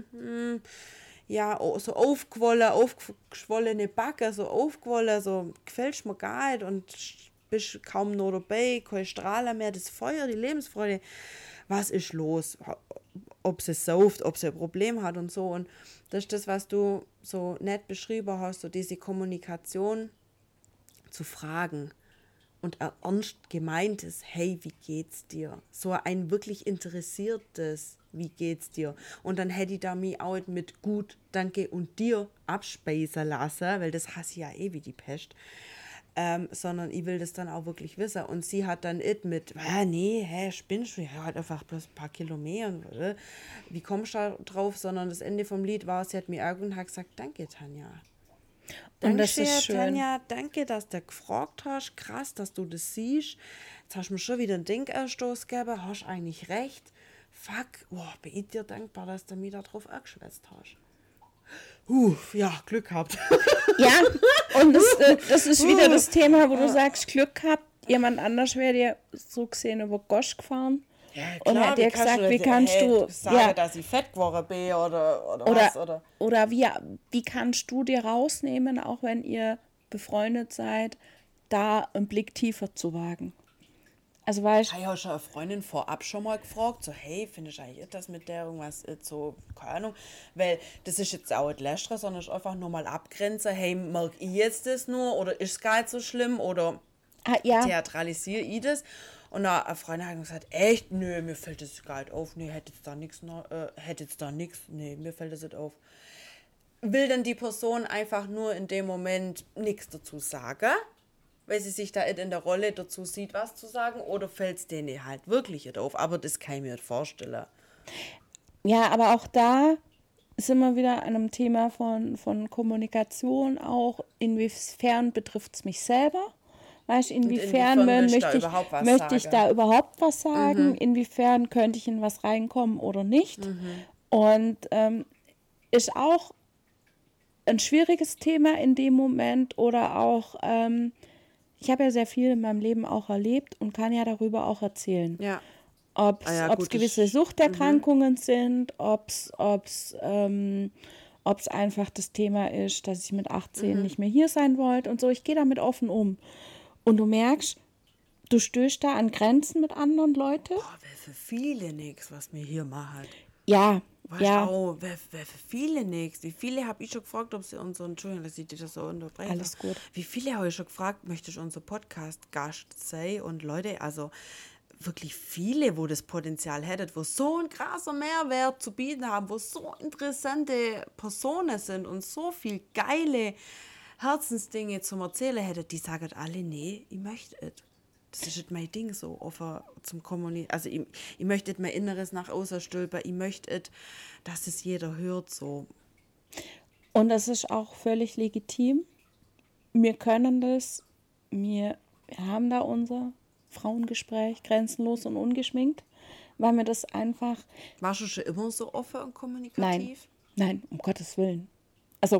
[SPEAKER 2] ja, so aufgeschwollene Backe, so aufgewollen, so gefällt mir gar nicht und bist kaum noch dabei, kein Strahlen mehr, das Feuer, die Lebensfreude. Was ist los? Ob sie sauft, ob sie ein Problem hat und so. Und das ist das, was du so nett beschrieben hast, so diese Kommunikation zu fragen und ein ernst gemeintes, hey, wie geht's dir? So ein wirklich interessiertes, wie geht's dir? Und dann hätte ich da mich auch mit gut, danke und dir abspeisen lassen, weil das hasse ich ja eh wie die Pest. Sondern ich will das dann auch wirklich wissen. Und sie hat dann mit, spinnst du? Ja, halt einfach bloß ein paar Kilometer. Wie kommst du da drauf? Sondern das Ende vom Lied war, sie hat mir irgendwann gesagt, danke, Tanja.
[SPEAKER 3] Und das ist schön.
[SPEAKER 2] Tanja, danke, dass du gefragt hast. Krass, dass du das siehst. Jetzt hast du mir schon wieder einen Denkanstoß gegeben. Hast eigentlich recht. Fuck, bin ich dir dankbar, dass du mich da drauf angeschwätzt hast. Ja, Glück gehabt.
[SPEAKER 3] Ja, und das ist wieder das Thema, wo du sagst, Glück gehabt. Jemand anders wäre dir so gesehen über Gosch gefahren.
[SPEAKER 2] Ja,
[SPEAKER 3] klar, und hat dir gesagt, wie kannst du
[SPEAKER 2] sagen, dass ich fett geworden bin oder was?
[SPEAKER 3] Oder wie kannst du dir rausnehmen, auch wenn ihr befreundet seid, da einen Blick tiefer zu wagen? Also weißt
[SPEAKER 2] du. Ich habe schon eine Freundin vorab schon mal gefragt, so, hey, findest du eigentlich das mit der irgendwas so, keine Ahnung, weil das ist jetzt auch nicht lästere, sondern ist einfach nur mal abgrenzen, hey, mag ich jetzt das nur oder ist es gar nicht so schlimm oder theatralisiere ich das? Und dann eine Freundin hat gesagt, echt, nö, mir fällt das gar nicht auf, nee, hätte jetzt da nichts, nee, mir fällt das nicht auf. Will dann die Person einfach nur in dem Moment nichts dazu sagen, weil sie sich da in der Rolle dazu sieht, was zu sagen, oder fällt es denen halt wirklich nicht auf? Aber das kann ich mir nicht vorstellen.
[SPEAKER 3] Ja, aber auch da sind wir wieder an einem Thema von Kommunikation auch. Inwiefern betrifft es mich selber? Weißt du, inwiefern möchte ich da überhaupt was sagen? Inwiefern könnte ich in was reinkommen oder nicht? Und ist auch ein schwieriges Thema in dem Moment oder auch ich habe ja sehr viel in meinem Leben auch erlebt und kann ja darüber auch erzählen.
[SPEAKER 2] Ja.
[SPEAKER 3] Ob es gewisse Suchterkrankungen sind, ob es einfach das Thema ist, dass ich mit 18 nicht mehr hier sein wollte und so. Ich gehe damit offen um. Und du merkst, du stößt da an Grenzen mit anderen Leuten.
[SPEAKER 2] Wäre für viele nichts, was mir hier macht.
[SPEAKER 3] Ja.
[SPEAKER 2] Weißt du, wäre für viele nichts. Wie viele habe ich schon gefragt, ob sie unseren, Entschuldigung, dass ich dir das so unterbreche.
[SPEAKER 3] Alles gut.
[SPEAKER 2] Wie viele habe ich schon gefragt, möchtest du unser Podcast-Gast sein? Und Leute, also wirklich viele, wo das Potenzial hättet, wo so ein krasser Mehrwert zu bieten haben, wo so interessante Personen sind und so viel geile Herzensdinge zum Erzählen hättet, die sagen alle, nee, ich möchte es. Das ist nicht mein Ding so, offen zum Kommunizieren. Also ich möchte nicht mein Inneres nach außen stülpen, ich möchte, dass es jeder hört so.
[SPEAKER 3] Und das ist auch völlig legitim. Wir können das, wir haben da unser Frauengespräch, grenzenlos und ungeschminkt, weil mir das einfach...
[SPEAKER 2] Warst du schon immer so offen und kommunikativ?
[SPEAKER 3] Nein, um Gottes Willen. Also...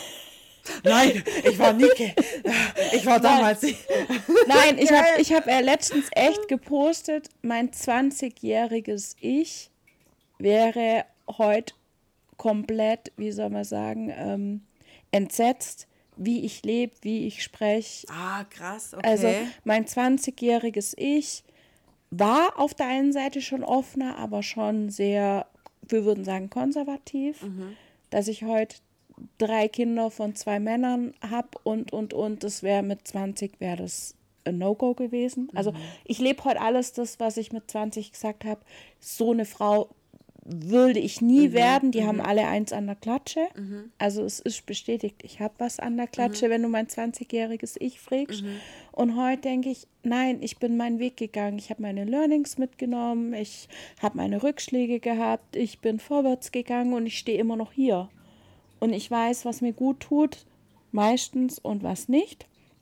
[SPEAKER 2] Nein, ich war Nike. Ich war damals nicht.
[SPEAKER 3] Nein, ich hab letztens echt gepostet, mein 20-jähriges Ich wäre heute komplett, wie soll man sagen, entsetzt, wie ich lebe, wie ich spreche.
[SPEAKER 2] Ah, krass, okay.
[SPEAKER 3] Also mein 20-jähriges Ich war auf der einen Seite schon offener, aber schon sehr, wir würden sagen, konservativ, dass ich heute 3 Kinder von 2 Männern habe und das wäre mit 20 wäre das ein No-Go gewesen. Also ich lebe heute alles das, was ich mit 20 gesagt habe. So eine Frau würde ich nie werden. Die haben alle eins an der Klatsche. Also es ist bestätigt, ich habe was an der Klatsche, wenn du mein 20-jähriges Ich fragst. Und heute denke ich, nein, ich bin meinen Weg gegangen. Ich habe meine Learnings mitgenommen, ich habe meine Rückschläge gehabt, ich bin vorwärts gegangen und ich stehe immer noch hier. Und ich weiß, was mir gut tut, meistens, und was nicht.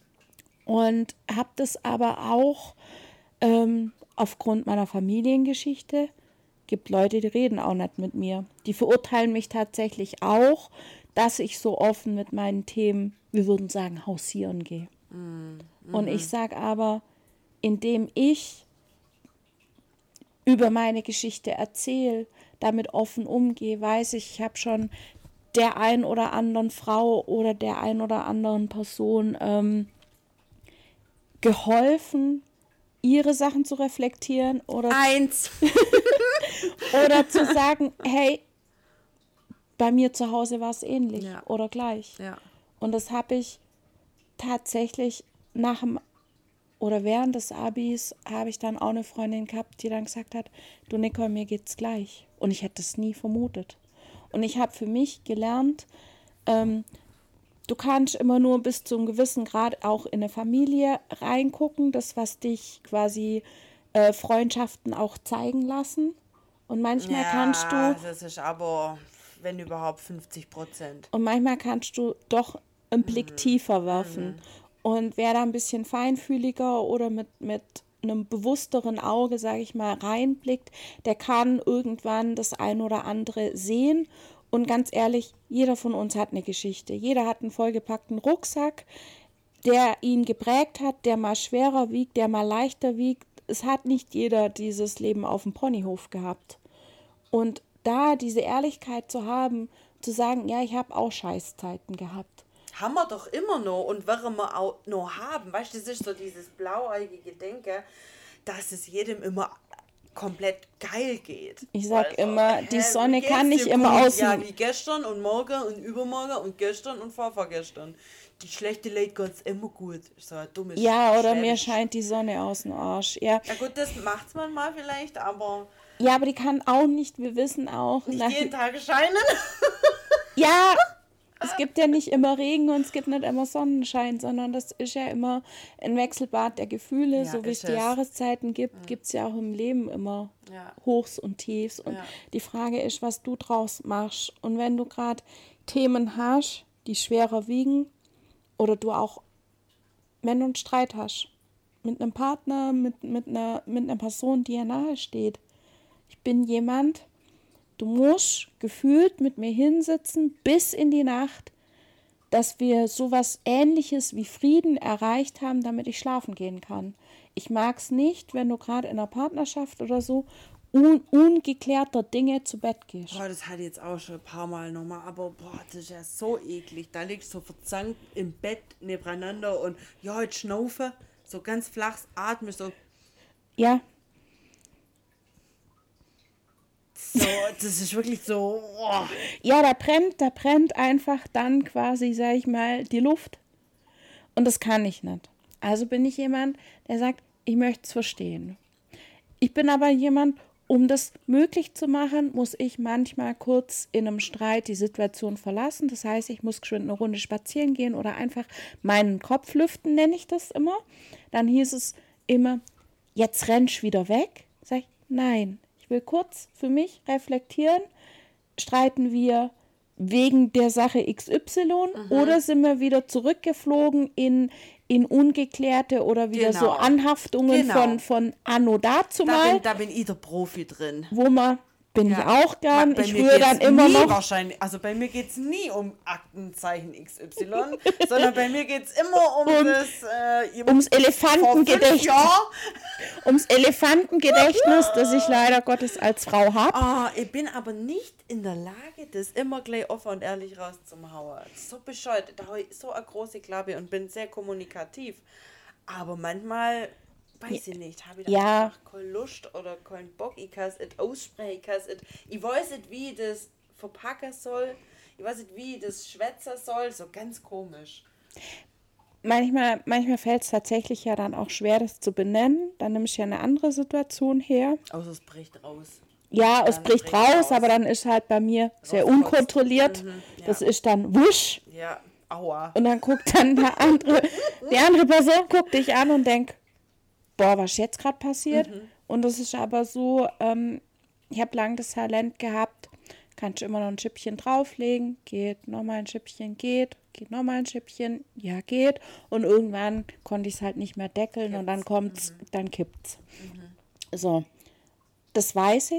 [SPEAKER 3] Und habe das aber auch aufgrund meiner Familiengeschichte Gibt Leute, die reden auch nicht mit mir. Die verurteilen mich tatsächlich auch, dass ich so offen mit meinen Themen, wir würden sagen, hausieren gehe. Und ich sage aber, indem ich über meine Geschichte erzähle, damit offen umgehe, weiß ich habe schon der ein oder anderen Frau oder der ein oder anderen Person geholfen, ihre Sachen zu reflektieren oder zu sagen, hey, bei mir zu Hause war es ähnlich oder gleich.
[SPEAKER 2] Ja.
[SPEAKER 3] Und das habe ich tatsächlich während des Abis habe ich dann auch eine Freundin gehabt, die dann gesagt hat, du Nicole, mir geht's gleich. Und ich hätte es nie vermutet. Und ich habe für mich gelernt, du kannst immer nur bis zu einem gewissen Grad auch in eine Familie reingucken, das, was dich quasi Freundschaften auch zeigen lassen. Und manchmal kannst du...
[SPEAKER 2] das ist aber, wenn überhaupt, 50%.
[SPEAKER 3] Und manchmal kannst du doch einen Blick tiefer werfen. Und wer da ein bisschen feinfühliger oder mit einem bewussteren Auge, sage ich mal, reinblickt, der kann irgendwann das ein oder andere sehen. Und ganz ehrlich, jeder von uns hat eine Geschichte. Jeder hat einen vollgepackten Rucksack, der ihn geprägt hat, der mal schwerer wiegt, der mal leichter wiegt. Es hat nicht jeder dieses Leben auf dem Ponyhof gehabt. Und da diese Ehrlichkeit zu haben, zu sagen, ja, ich habe auch Scheißzeiten gehabt.
[SPEAKER 2] Haben wir doch immer noch und werden wir auch noch haben. Weißt du, das ist so dieses blauäugige Denken, dass es jedem immer komplett geil geht.
[SPEAKER 3] Ich sag immer, die Sonne kann nicht immer aus.
[SPEAKER 2] Ja, wie gestern und morgen und übermorgen und gestern und vorvorgestern. Die schlechte Late geht's immer gut. So ein dummes
[SPEAKER 3] Ja, oder
[SPEAKER 2] Schwäbisch.
[SPEAKER 3] mir scheint die Sonne aus dem Arsch. Ja.
[SPEAKER 2] Ja gut, das macht's man mal vielleicht, aber
[SPEAKER 3] Ja, aber die kann auch nicht, wir wissen auch.
[SPEAKER 2] nicht jeden Tag scheinen.
[SPEAKER 3] Ja, es gibt ja nicht immer Regen und es gibt nicht immer Sonnenschein, sondern das ist ja immer ein Wechselbad der Gefühle.
[SPEAKER 2] Ja,
[SPEAKER 3] so wie es
[SPEAKER 2] ist
[SPEAKER 3] die
[SPEAKER 2] es.
[SPEAKER 3] Jahreszeiten gibt, gibt es ja auch im Leben immer Hochs und Tiefs. Und die Frage ist, was du draus machst. Und wenn du gerade Themen hast, die schwerer wiegen oder du auch, wenn du einen Streit hast mit einem Partner, mit einer Person, die dir nahe steht. Ich bin jemand, du musst gefühlt mit mir hinsitzen bis in die Nacht, dass wir sowas Ähnliches wie Frieden erreicht haben, damit ich schlafen gehen kann. Ich mag es nicht, wenn du gerade in einer Partnerschaft oder so ungeklärter Dinge zu Bett gehst.
[SPEAKER 2] Boah, das hatte ich jetzt auch schon ein paar Mal nochmal, aber boah, das ist ja so eklig. Da liegst du so verzankt im Bett nebeneinander und ja, jetzt schnaufe, so ganz flach atme, so, das ist wirklich so, boah.
[SPEAKER 3] Ja, da brennt einfach dann quasi, sag ich mal, die Luft. Und das kann ich nicht. Also bin ich jemand, der sagt, ich möchte es verstehen. Ich bin aber jemand, um das möglich zu machen, muss ich manchmal kurz in einem Streit die Situation verlassen. Das heißt, ich muss geschwind eine Runde spazieren gehen oder einfach meinen Kopf lüften, nenne ich das immer. Dann hieß es immer, jetzt rennst wieder weg. Sag ich, nein, ich will kurz für mich reflektieren. Streiten wir wegen der Sache XY oder sind wir wieder zurückgeflogen in ungeklärte oder wieder so Anhaftungen von Anno dazumal.
[SPEAKER 2] Da bin ich der Profi drin.
[SPEAKER 3] Wo man, bin ich auch gern,
[SPEAKER 2] Bei
[SPEAKER 3] ich
[SPEAKER 2] mir
[SPEAKER 3] rühre
[SPEAKER 2] geht's
[SPEAKER 3] dann immer
[SPEAKER 2] nie
[SPEAKER 3] noch.
[SPEAKER 2] Wahrscheinlich, also bei mir geht es nie um Aktenzeichen XY, sondern bei mir geht es immer um
[SPEAKER 3] Ums Elefantengedächtnis. Ums Elefantengedächtnis, das ich leider Gottes als Frau habe.
[SPEAKER 2] Ich bin aber nicht in der Lage, das immer gleich offen und ehrlich rauszuhauen. So bescheuert, da habe ich so eine große Klappe und bin sehr kommunikativ. Aber manchmal, weiß ich nicht, habe ich da einfach keine Lust oder keinen Bock. Ich kann es nicht aussprechen, ich weiß nicht, wie ich das verpacken soll. Ich weiß nicht, wie ich das schwätzen soll. So ganz komisch.
[SPEAKER 3] Manchmal fällt es tatsächlich ja dann auch schwer, das zu benennen. Dann nehme ich ja eine andere Situation her.
[SPEAKER 2] Außer es bricht raus.
[SPEAKER 3] Ja, es bricht raus, aber dann ist halt bei mir sehr unkontrolliert. Das ist dann wusch.
[SPEAKER 2] Ja, aua.
[SPEAKER 3] Und dann guckt dann die andere Person guckt dich an und denkt, boah, was ist jetzt gerade passiert? Und das ist aber so, ich habe lange das Talent gehabt, kannst du immer noch ein Schippchen drauflegen, geht, nochmal ein Schippchen, geht nochmal ein Schippchen, ja, geht. Und irgendwann konnte ich es halt nicht mehr deckeln und dann kommt's, dann kippt's. So, das weiß ich.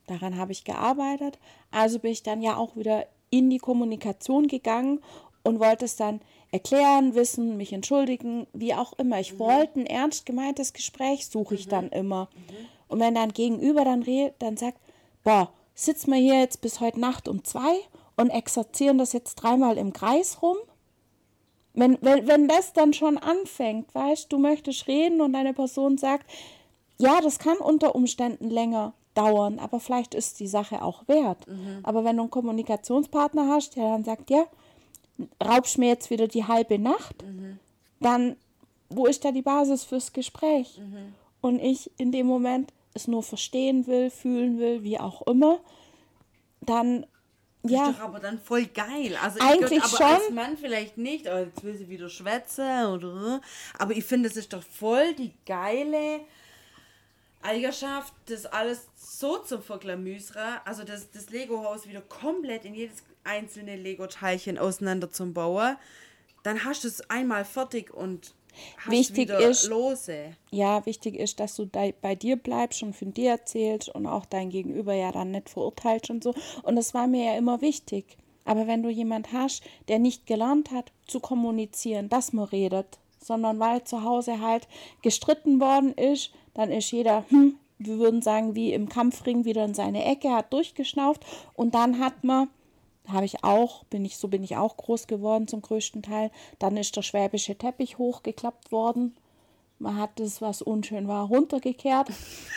[SPEAKER 3] Daran habe ich gearbeitet. Also bin ich dann ja auch wieder in die Kommunikation gegangen und wollte es dann erklären, wissen, mich entschuldigen, wie auch immer. Ich wollte ein ernst gemeintes Gespräch, suche ich dann immer. Und wenn dann Gegenüber dann redet, dann sagt, boah, sitzen wir hier jetzt bis heute Nacht um 2 und exerzieren das jetzt 3-mal im Kreis rum. Wenn das dann schon anfängt, weißt du, möchtest reden und eine Person sagt, ja, das kann unter Umständen länger dauern, aber vielleicht ist die Sache auch wert. Aber wenn du einen Kommunikationspartner hast, der dann sagt, ja, raubst mir jetzt wieder die halbe Nacht, dann, wo ist da die Basis fürs Gespräch? Und ich in dem Moment es nur verstehen will, fühlen will, wie auch immer, dann, ja.
[SPEAKER 2] Ist doch aber dann voll geil. Also
[SPEAKER 3] eigentlich
[SPEAKER 2] aber
[SPEAKER 3] schon.
[SPEAKER 2] als Mann vielleicht nicht, aber jetzt will sie wieder schwätzen oder. Aber ich finde, das ist doch voll die geile Eigenschaft, das alles so zu verklamüsern. Also das Lego-Haus wieder komplett in jedes einzelne Lego-Teilchen auseinander zu bauen. Dann hast du es einmal fertig und hast
[SPEAKER 3] Wichtig
[SPEAKER 2] wieder
[SPEAKER 3] ist,
[SPEAKER 2] lose.
[SPEAKER 3] Ja, wichtig ist, dass du bei dir bleibst und von dir erzählst und auch dein Gegenüber ja dann nicht verurteilst und so. Und das war mir ja immer wichtig. Aber wenn du jemand hast, der nicht gelernt hat, zu kommunizieren, dass man redet, sondern weil zu Hause halt gestritten worden ist, dann ist jeder, wir würden sagen, wie im Kampfring wieder in seine Ecke, hat durchgeschnauft und dann hat man, bin ich auch groß geworden zum größten Teil, dann ist der schwäbische Teppich hochgeklappt worden. Man hat das, was unschön war, runtergekehrt.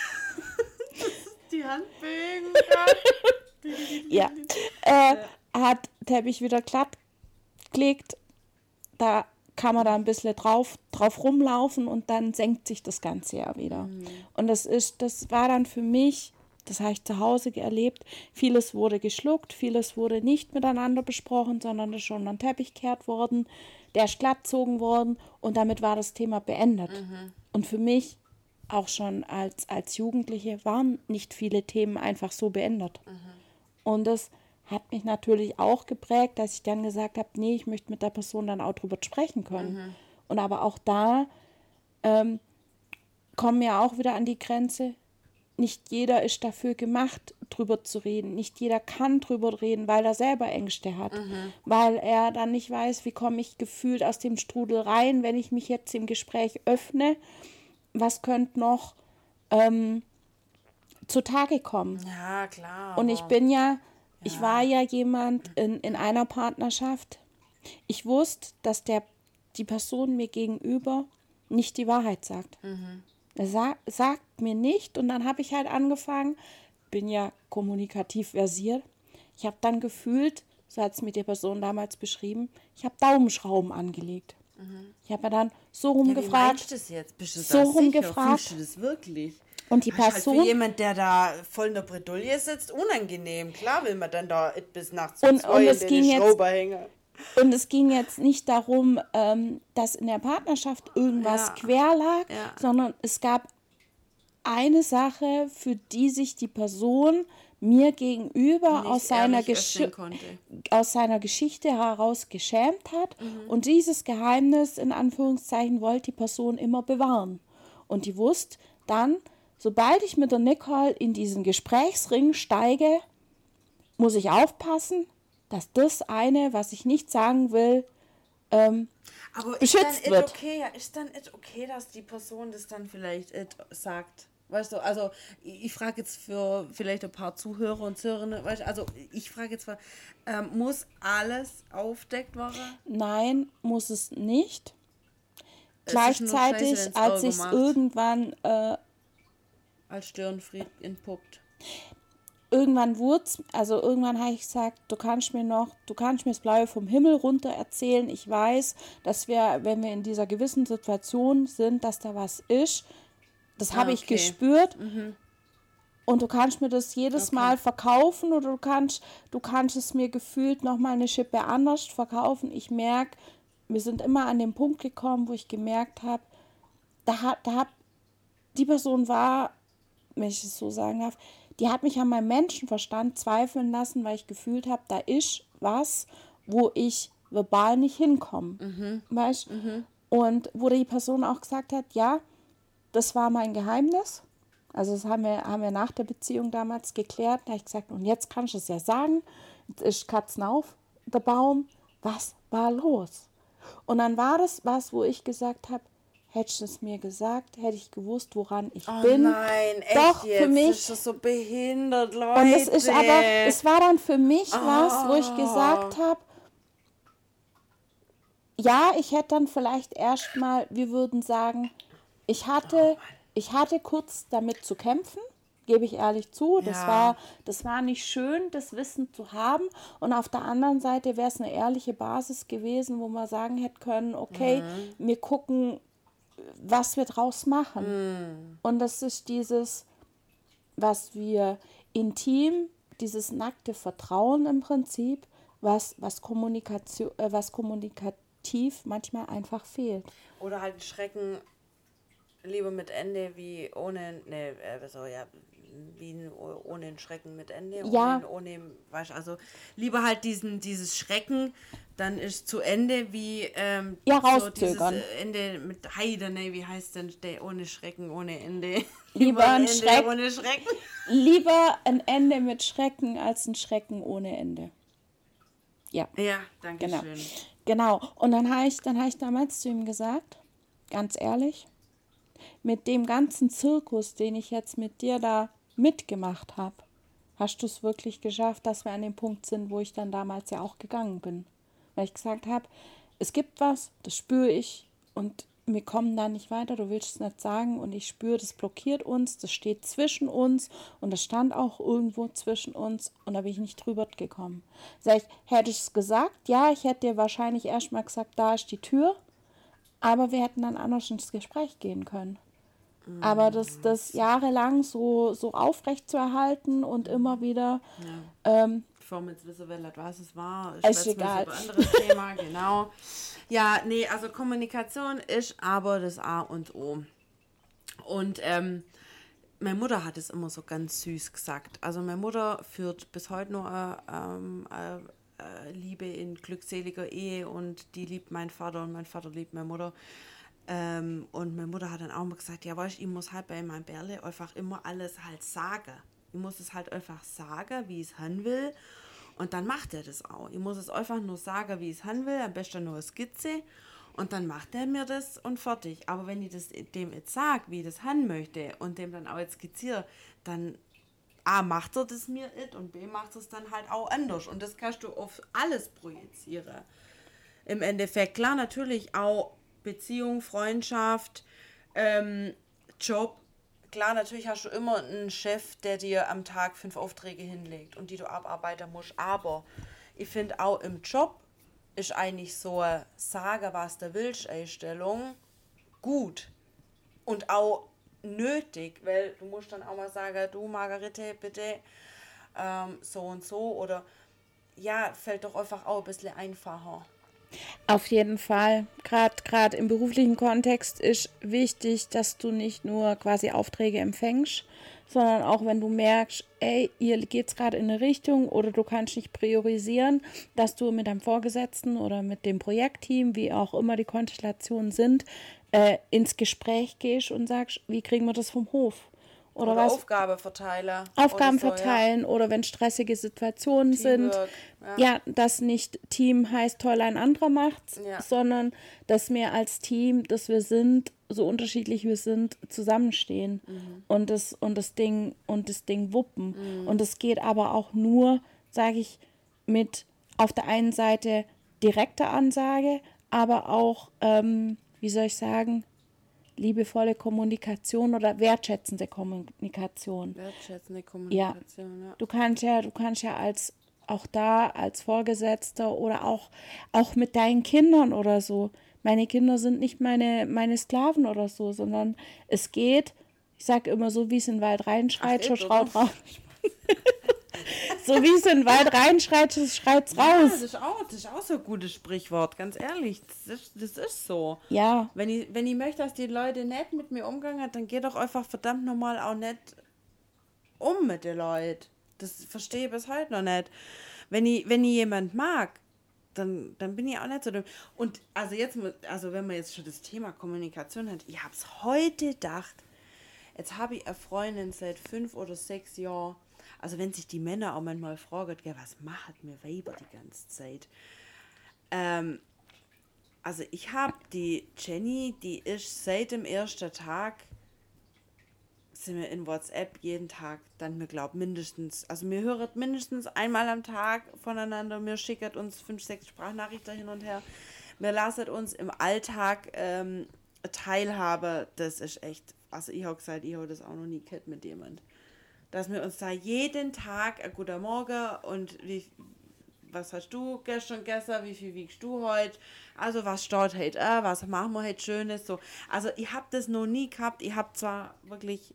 [SPEAKER 2] Die Handbögen.
[SPEAKER 3] Ja. Hat Teppich wieder glatt gelegt. Da kann man da ein bisschen drauf rumlaufen und dann senkt sich das Ganze ja wieder. Und das war dann für mich, das habe ich zu Hause erlebt, vieles wurde geschluckt, vieles wurde nicht miteinander besprochen, sondern ist schon an den Teppich gekehrt worden, der ist glatt gezogen worden und damit war das Thema beendet. Und für mich, auch schon als Jugendliche, waren nicht viele Themen einfach so beendet. Und das hat mich natürlich auch geprägt, dass ich dann gesagt habe, nee, ich möchte mit der Person dann auch drüber sprechen können. Und aber auch da kommen wir auch wieder an die Grenze, nicht jeder ist dafür gemacht, drüber zu reden. Nicht jeder kann drüber reden, weil er selber Ängste hat. Weil er dann nicht weiß, wie komme ich gefühlt aus dem Strudel rein, wenn ich mich jetzt im Gespräch öffne. Was könnte noch zutage kommen?
[SPEAKER 2] Ja, klar.
[SPEAKER 3] Und ich war ja jemand in einer Partnerschaft. Ich wusste, dass die Person mir gegenüber nicht die Wahrheit sagt. Er sagt mir nicht und dann habe ich halt angefangen, bin ja kommunikativ versiert. Ich habe dann gefühlt, so hat es mir die Person damals beschrieben, ich habe Daumenschrauben angelegt. Ich habe dann so rumgefragt.
[SPEAKER 2] Wie meinst du das jetzt? Bist du
[SPEAKER 3] so
[SPEAKER 2] da sicher?
[SPEAKER 3] rumgefragt.
[SPEAKER 2] Fühlst du das wirklich?
[SPEAKER 3] Und die
[SPEAKER 2] Das ist halt
[SPEAKER 3] Person.
[SPEAKER 2] für jemand, der da voll in der Bredouille sitzt, unangenehm. Klar will man dann da bis nachts
[SPEAKER 3] Und es
[SPEAKER 2] in
[SPEAKER 3] ging
[SPEAKER 2] den
[SPEAKER 3] jetzt-
[SPEAKER 2] Schrauber hängen.
[SPEAKER 3] Und es ging jetzt nicht darum, dass in der Partnerschaft irgendwas
[SPEAKER 2] Ja.
[SPEAKER 3] quer lag,
[SPEAKER 2] Ja.
[SPEAKER 3] sondern es gab eine Sache, für die sich die Person mir gegenüber
[SPEAKER 2] Nicht
[SPEAKER 3] aus seiner,
[SPEAKER 2] ehrlich öffnen konnte.
[SPEAKER 3] aus seiner Geschichte heraus geschämt hat. Und dieses Geheimnis, in Anführungszeichen, wollte die Person immer bewahren. Und die wusste dann, sobald ich mit der Nicole in diesen Gesprächsring steige, muss ich aufpassen, dass das eine, was ich nicht sagen will,
[SPEAKER 2] Aber
[SPEAKER 3] beschützt wird.
[SPEAKER 2] Ist dann okay, dass die Person das dann vielleicht sagt? Weißt du, also ich frage jetzt für vielleicht ein paar Zuhörer und Zuhörerinnen, weißt du, also ich frage jetzt mal, muss alles aufdeckt werden?
[SPEAKER 3] Nein, muss es nicht.
[SPEAKER 2] Es ist nur scheiße,
[SPEAKER 3] Gleichzeitig,
[SPEAKER 2] wenn's
[SPEAKER 3] als
[SPEAKER 2] Auge
[SPEAKER 3] ich es
[SPEAKER 2] macht.
[SPEAKER 3] irgendwann
[SPEAKER 2] Als Störenfried entpuppt.
[SPEAKER 3] irgendwann habe ich gesagt, du kannst mir das Blaue vom Himmel runter erzählen. Ich weiß, dass wenn wir in dieser gewissen Situation sind, dass da was ist. Das habe ich
[SPEAKER 2] okay.
[SPEAKER 3] gespürt. Und du kannst mir das jedes Mal verkaufen oder du kannst es mir gefühlt nochmal eine Schippe anders verkaufen. Ich merke, wir sind immer an den Punkt gekommen, wo ich gemerkt habe, die Person war, wenn ich es so sagen darf, die hat mich an meinem Menschenverstand zweifeln lassen, weil ich gefühlt habe, da ist was, wo ich verbal nicht hinkomme. Weißt? Und wo die Person auch gesagt hat, ja, das war mein Geheimnis. Also das haben wir nach der Beziehung damals geklärt. Da habe ich gesagt, und jetzt kannst du es ja sagen. Jetzt ist Katzen auf der Baum. Was war los? Und dann war das was, wo ich gesagt habe, hättest du es mir gesagt, hätte ich gewusst, woran ich bin.
[SPEAKER 2] Nein, echt
[SPEAKER 3] Doch,
[SPEAKER 2] jetzt?
[SPEAKER 3] für mich.
[SPEAKER 2] Ist das so behindert, Leute.
[SPEAKER 3] Und es war dann für mich was, wo ich gesagt habe, ja, ich hätte dann vielleicht erstmal, wir würden sagen, ich hatte kurz damit zu kämpfen, gebe ich ehrlich zu. Das war nicht schön, das Wissen zu haben. Und auf der anderen Seite wäre es eine ehrliche Basis gewesen, wo man sagen hätte können, okay, wir gucken, was wir draus machen. Und das ist dieses, was wir intim, dieses nackte Vertrauen im Prinzip, was kommunikativ manchmal einfach fehlt.
[SPEAKER 2] Oder halt Schrecken lieber mit Ende wie ohne, ohne ein Schrecken mit Ende.
[SPEAKER 3] Ja.
[SPEAKER 2] Weißt, also lieber halt dieses Schrecken, dann ist zu Ende wie
[SPEAKER 3] rauszögern.
[SPEAKER 2] So Ende mit Heide, ne, wie heißt denn der ohne Schrecken, ohne Ende?
[SPEAKER 3] Lieber ein
[SPEAKER 2] Ende ohne Schrecken.
[SPEAKER 3] Lieber ein Ende mit Schrecken als ein Schrecken ohne Ende. Ja.
[SPEAKER 2] Ja, danke schön.
[SPEAKER 3] Genau. Und dann habe ich damals zu ihm gesagt, ganz ehrlich, mit dem ganzen Zirkus, den ich jetzt mit dir da mitgemacht habe, hast du es wirklich geschafft, dass wir an dem Punkt sind, wo ich dann damals ja auch gegangen bin. Weil ich gesagt habe, es gibt was, das spüre ich und wir kommen da nicht weiter, du willst es nicht sagen und ich spüre, das blockiert uns, das steht zwischen uns und das stand auch irgendwo zwischen uns und da bin ich nicht drüber gekommen. Sag ich, hätte ich es gesagt, ja, ich hätte dir wahrscheinlich erstmal gesagt, da ist die Tür, aber wir hätten dann anders ins Gespräch gehen können. Aber das jahrelang so aufrecht zu erhalten und immer wieder...
[SPEAKER 2] Bevor wir jetzt wissen, was es war,
[SPEAKER 3] ist egal.
[SPEAKER 2] Über ein anderes Thema, genau. Ja, nee, also Kommunikation ist aber das A und O. Und meine Mutter hat es immer so ganz süß gesagt. Also meine Mutter führt bis heute noch Liebe in glückseliger Ehe und die liebt meinen Vater und mein Vater liebt meine Mutter. Und meine Mutter hat dann auch mal gesagt, ja, weißt du, ich muss halt bei meinem Bärle einfach immer alles halt sagen. Ich muss es halt einfach sagen, wie ich es haben will. Und dann macht er das auch. Ich muss es einfach nur sagen, wie ich es haben will. Am besten nur eine Skizze. Und dann macht er mir das und fertig. Aber wenn ich das dem jetzt sage, wie ich das haben möchte und dem dann auch jetzt skizziere, dann A, macht er das mir nicht und B, macht er es dann halt auch anders. Und das kannst du auf alles projizieren. Im Endeffekt, klar, natürlich auch Beziehung, Freundschaft, Job. Klar, natürlich hast du immer einen Chef, der dir am Tag 5 Aufträge hinlegt und die du abarbeiten musst. Aber ich finde auch im Job ist eigentlich so eine Sage, was du willst, Einstellung gut. Und auch nötig, weil du musst dann auch mal sagen, du Margarete, bitte so und so. Oder ja, fällt doch einfach auch ein bisschen einfacher.
[SPEAKER 3] Auf jeden Fall. Gerade im beruflichen Kontext ist wichtig, dass du nicht nur quasi Aufträge empfängst, sondern auch wenn du merkst, ey, hier geht's gerade in eine Richtung oder du kannst nicht priorisieren, dass du mit deinem Vorgesetzten oder mit dem Projektteam, wie auch immer die Konstellationen sind, ins Gespräch gehst und sagst, wie kriegen wir das vom Hof? Oder was?
[SPEAKER 2] Aufgaben verteilen.
[SPEAKER 3] Aufgaben verteilen oder wenn stressige Situationen sind. Ja, dass nicht Team heißt, toll, ein anderer macht's, sondern dass wir als Team, dass wir sind, so unterschiedlich wir sind, zusammenstehen und das Ding wuppen. Und es geht aber auch nur, sage ich, mit auf der einen Seite direkter Ansage, aber auch, wie soll ich sagen, liebevolle Kommunikation oder wertschätzende Kommunikation.
[SPEAKER 2] Wertschätzende Kommunikation, ja.
[SPEAKER 3] Du kannst ja als Vorgesetzter oder auch mit deinen Kindern oder so. Meine Kinder sind nicht meine Sklaven oder so, sondern es geht, ich sage immer so, wie es in den Wald reinschreit, schon schraut raus. So wie es in den Wald reinschreit, schreit's raus.
[SPEAKER 2] Ja, das ist auch so ein gutes Sprichwort, ganz ehrlich. Das ist so.
[SPEAKER 3] Ja.
[SPEAKER 2] Wenn ich möchte, dass die Leute nett mit mir umgehen, dann geh doch einfach verdammt normal auch nett um mit den Leuten. Das verstehe ich bis heute noch nicht. Wenn ich jemand mag, dann bin ich auch nicht so dumm. Und wenn man jetzt schon das Thema Kommunikation hat, ich habe es heute gedacht, Jetzt habe ich eine Freundin seit 5 oder 6 Jahren. Also wenn sich die Männer auch manchmal fragen, gell, was macht mir Weiber die ganze Zeit? Also ich habe die Jenny, die ist seit dem ersten Tag, sind wir in WhatsApp jeden Tag, dann wir glauben mindestens, also wir hören mindestens einmal am Tag voneinander, wir schicken uns 5, 6 Sprachnachrichten hin und her, wir lassen uns im Alltag teilhaben, das ist echt, also ich habe gesagt, ich habe das auch noch nie gehabt mit jemand, dass wir uns da jeden Tag ein guter Morgen und was hast du gestern gegessen, wie viel wiegst du heute, also was steht heute, was machen wir heute Schönes, so, also ich habe das noch nie gehabt, ich habe zwar wirklich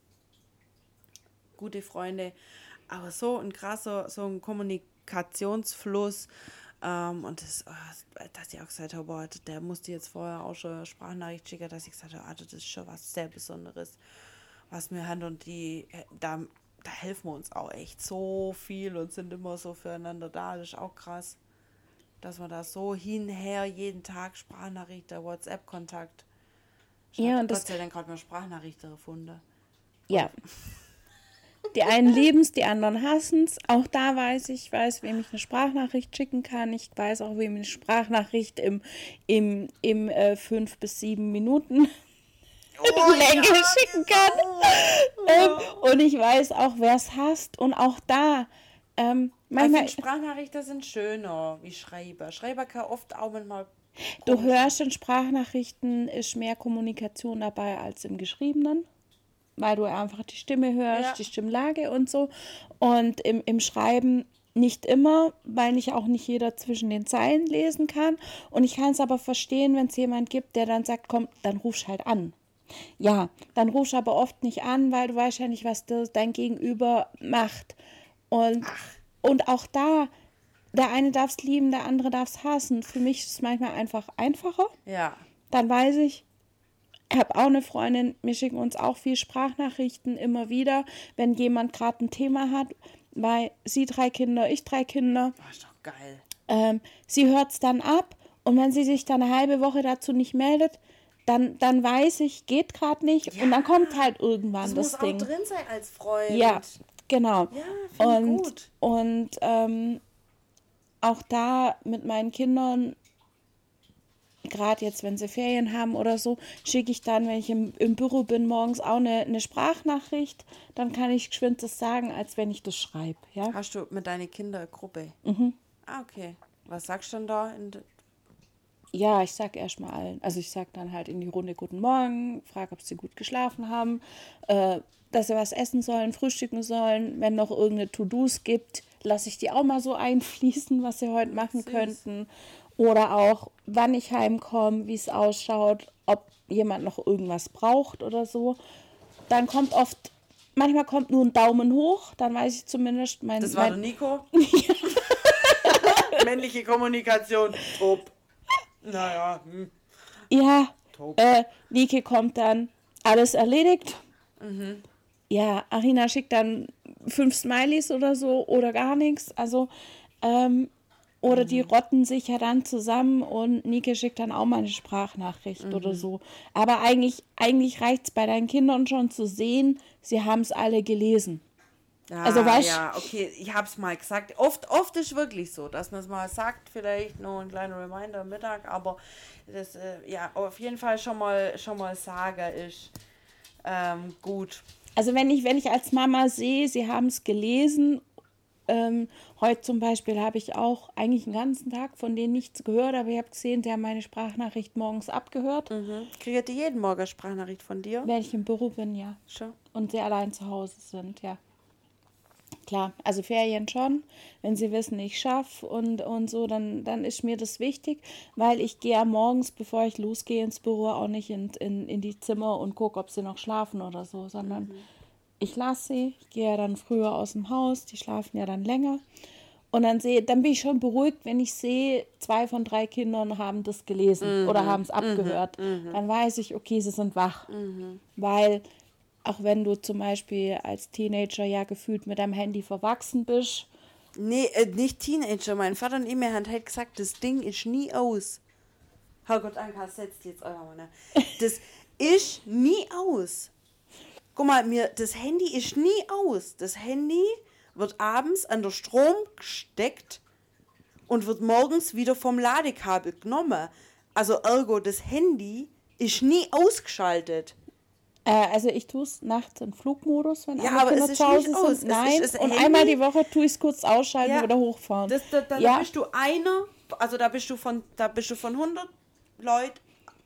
[SPEAKER 2] gute Freunde, aber so ein krasser, so ein Kommunikationsfluss und dass ich auch gesagt habe, boah, der musste jetzt vorher auch schon eine Sprachnachricht schicken, dass ich gesagt habe, das ist schon was sehr Besonderes, was wir haben und da helfen wir uns auch echt so viel und sind immer so füreinander da, das ist auch krass, dass man da so hinher jeden Tag Sprachnachrichten, WhatsApp-Kontakt.
[SPEAKER 3] Ja, und
[SPEAKER 2] Gott sei Dank hat man Sprachnachrichten gefunden.
[SPEAKER 3] Ja. Die einen lieben es, die anderen hassen es. Auch da weiß ich, wem ich eine Sprachnachricht schicken kann. Ich weiß auch, wem ich eine Sprachnachricht im 5 bis 7 Minuten Länge schicken kann. Und ich weiß auch, wer es hasst. Und auch da, manchmal...
[SPEAKER 2] Sprachnachrichten sind schöner wie Schreiber. Schreiber kann oft auch mal...
[SPEAKER 3] Du hörst in Sprachnachrichten, ist mehr Kommunikation dabei als im Geschriebenen, weil du einfach die Stimme hörst, die Stimmlage und so. Und im Schreiben nicht immer, weil nicht jeder zwischen den Zeilen lesen kann. Und ich kann es aber verstehen, wenn es jemand gibt, der dann sagt, komm, dann rufst halt an. Ja, dann rufst du aber oft nicht an, weil du weißt ja nicht, was dein Gegenüber macht. Und auch da, der eine darf es lieben, der andere darf es hassen. Für mich ist es manchmal einfach einfacher.
[SPEAKER 2] Ja.
[SPEAKER 3] Dann weiß ich habe auch eine Freundin, wir schicken uns auch viel Sprachnachrichten immer wieder, wenn jemand gerade ein Thema hat, weil sie 3 Kinder, ich 3 Kinder.
[SPEAKER 2] Das ist doch geil.
[SPEAKER 3] Sie hört es dann ab und wenn sie sich dann eine halbe Woche dazu nicht meldet, dann weiß ich, geht gerade nicht und dann kommt halt irgendwann das Ding.
[SPEAKER 2] Das muss auch drin sein als Freund.
[SPEAKER 3] Ja, genau.
[SPEAKER 2] Ja, finde ich gut.
[SPEAKER 3] Und auch da mit meinen Kindern, gerade jetzt, wenn sie Ferien haben oder so, schicke ich dann, wenn ich im Büro bin, morgens auch eine Sprachnachricht. Dann kann ich geschwind das sagen, als wenn ich das schreibe. Ja?
[SPEAKER 2] Hast du mit deinen Kindern eine Gruppe? Ah, okay. Was sagst du denn da?
[SPEAKER 3] Ja, ich sag erstmal allen. Also ich sag dann halt in die Runde Guten Morgen, frage, ob sie gut geschlafen haben, dass sie was essen sollen, frühstücken sollen. Wenn noch irgendeine To-Dos gibt, lasse ich die auch mal so einfließen, was sie heute machen könnten. Oder auch, wann ich heimkomme, wie es ausschaut, ob jemand noch irgendwas braucht oder so. Dann kommt manchmal kommt nur ein Daumen hoch, dann weiß ich zumindest...
[SPEAKER 2] Das war der Nico? Männliche Kommunikation, top. Naja.
[SPEAKER 3] Ja,
[SPEAKER 2] top.
[SPEAKER 3] Nike kommt dann, alles erledigt. Ja, Arina schickt dann 5 Smileys oder so oder gar nichts. Also, oder die rotten sich ja dann zusammen und Nike schickt dann auch mal eine Sprachnachricht oder so. Aber eigentlich reicht es bei deinen Kindern schon zu sehen, sie haben es alle gelesen. Also,
[SPEAKER 2] ja, okay, ich hab's mal gesagt. Oft ist wirklich so, dass man es mal sagt, vielleicht noch ein kleiner Reminder am Mittag, aber das, auf jeden Fall schon mal sagen ist gut.
[SPEAKER 3] Also wenn ich als Mama sehe, sie haben es gelesen, heute zum Beispiel habe ich auch eigentlich einen ganzen Tag von denen nichts gehört, aber ich habe gesehen, sie haben meine Sprachnachricht morgens abgehört.
[SPEAKER 2] Kriegt ihr jeden Morgen eine Sprachnachricht von dir?
[SPEAKER 3] Wenn ich im Büro bin, ja.
[SPEAKER 2] Schon.
[SPEAKER 3] Und sie allein zu Hause sind, ja. Klar, also Ferien schon, wenn sie wissen, ich schaffe und so, dann ist mir das wichtig, weil ich gehe ja morgens, bevor ich losgehe ins Büro, auch nicht in die Zimmer und gucke, ob sie noch schlafen oder so, sondern ich lasse sie, ich gehe ja dann früher aus dem Haus, die schlafen ja dann länger und dann bin ich schon beruhigt, wenn ich sehe, 2 von 3 Kindern haben das gelesen oder haben es abgehört, dann weiß ich, okay, sie sind wach, weil auch wenn du zum Beispiel als Teenager ja gefühlt mit deinem Handy verwachsen bist.
[SPEAKER 2] Nee, nicht Teenager. Mein Vater und ich haben halt gesagt, das Ding ist nie aus. Herrgott, Anka, setzt jetzt euer Mann. Das ist nie aus. Guck mal, das Handy ist nie aus. Das Handy wird abends an der Strom gesteckt und wird morgens wieder vom Ladekabel genommen. Also ergo, das Handy ist nie ausgeschaltet.
[SPEAKER 3] Also ich tue es nachts im Flugmodus, wenn
[SPEAKER 2] Ja,
[SPEAKER 3] alle
[SPEAKER 2] aber
[SPEAKER 3] Kinder
[SPEAKER 2] es ist
[SPEAKER 3] zu Hause
[SPEAKER 2] nicht
[SPEAKER 3] sind.
[SPEAKER 2] aus.
[SPEAKER 3] Nein,
[SPEAKER 2] Das
[SPEAKER 3] und
[SPEAKER 2] Handy-
[SPEAKER 3] einmal die Woche tue ich es kurz ausschalten
[SPEAKER 2] Ja.
[SPEAKER 3] und wieder hochfahren.
[SPEAKER 2] Da
[SPEAKER 3] ja,
[SPEAKER 2] bist du einer, also da bist du von 100 Leuten,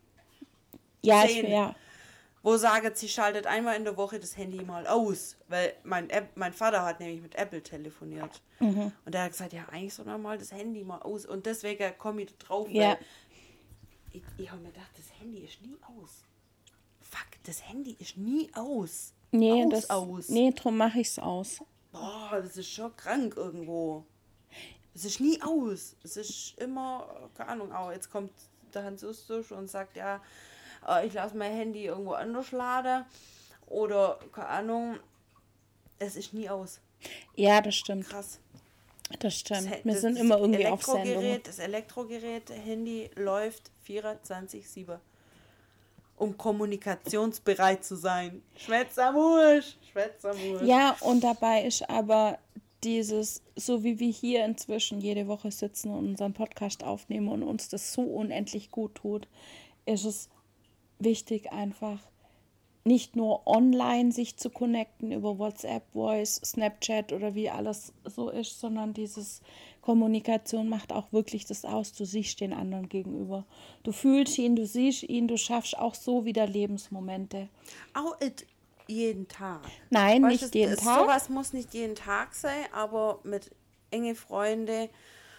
[SPEAKER 3] ja,
[SPEAKER 2] 10. Wo sagen, sie schaltet einmal in der Woche das Handy mal aus. Weil mein Vater hat nämlich mit Apple telefoniert. Und der hat gesagt, ja, eigentlich soll man mal das Handy mal aus. Und deswegen komme ich da drauf,
[SPEAKER 3] Ja.
[SPEAKER 2] weil ich habe mir gedacht, das Handy ist nie aus. Fuck, das Handy ist nie aus.
[SPEAKER 3] Nee,
[SPEAKER 2] aus.
[SPEAKER 3] nee, drum mache ich es aus.
[SPEAKER 2] Boah, das ist schon krank irgendwo. Es ist nie aus. Es ist immer, keine Ahnung, auch jetzt kommt der Hans Ustusch und sagt, ja, ich lasse mein Handy irgendwo anders laden. Oder, keine Ahnung, es ist nie aus.
[SPEAKER 3] Ja, das stimmt.
[SPEAKER 2] Krass.
[SPEAKER 3] Das stimmt.
[SPEAKER 2] Das-
[SPEAKER 3] Wir
[SPEAKER 2] das-
[SPEAKER 3] sind
[SPEAKER 2] das
[SPEAKER 3] immer irgendwie auf Sendung.
[SPEAKER 2] Das Elektrogerät, Handy läuft 24/7. Um kommunikationsbereit zu sein. Schwätzermusch.
[SPEAKER 3] Ja, und dabei ist aber dieses, so wie wir hier inzwischen jede Woche sitzen und unseren Podcast aufnehmen und uns das so unendlich gut tut, ist es wichtig, einfach nicht nur online sich zu connecten über WhatsApp, Voice, Snapchat oder wie alles so ist, sondern dieses Kommunikation macht auch wirklich das aus. Du siehst den anderen gegenüber. Du fühlst ihn, du siehst ihn, du schaffst auch so wieder Lebensmomente.
[SPEAKER 2] Auch jeden Tag.
[SPEAKER 3] Nein,
[SPEAKER 2] Weißt
[SPEAKER 3] nicht
[SPEAKER 2] du,
[SPEAKER 3] jeden Tag.
[SPEAKER 2] Sowas muss nicht jeden Tag sein, aber mit enge Freunde,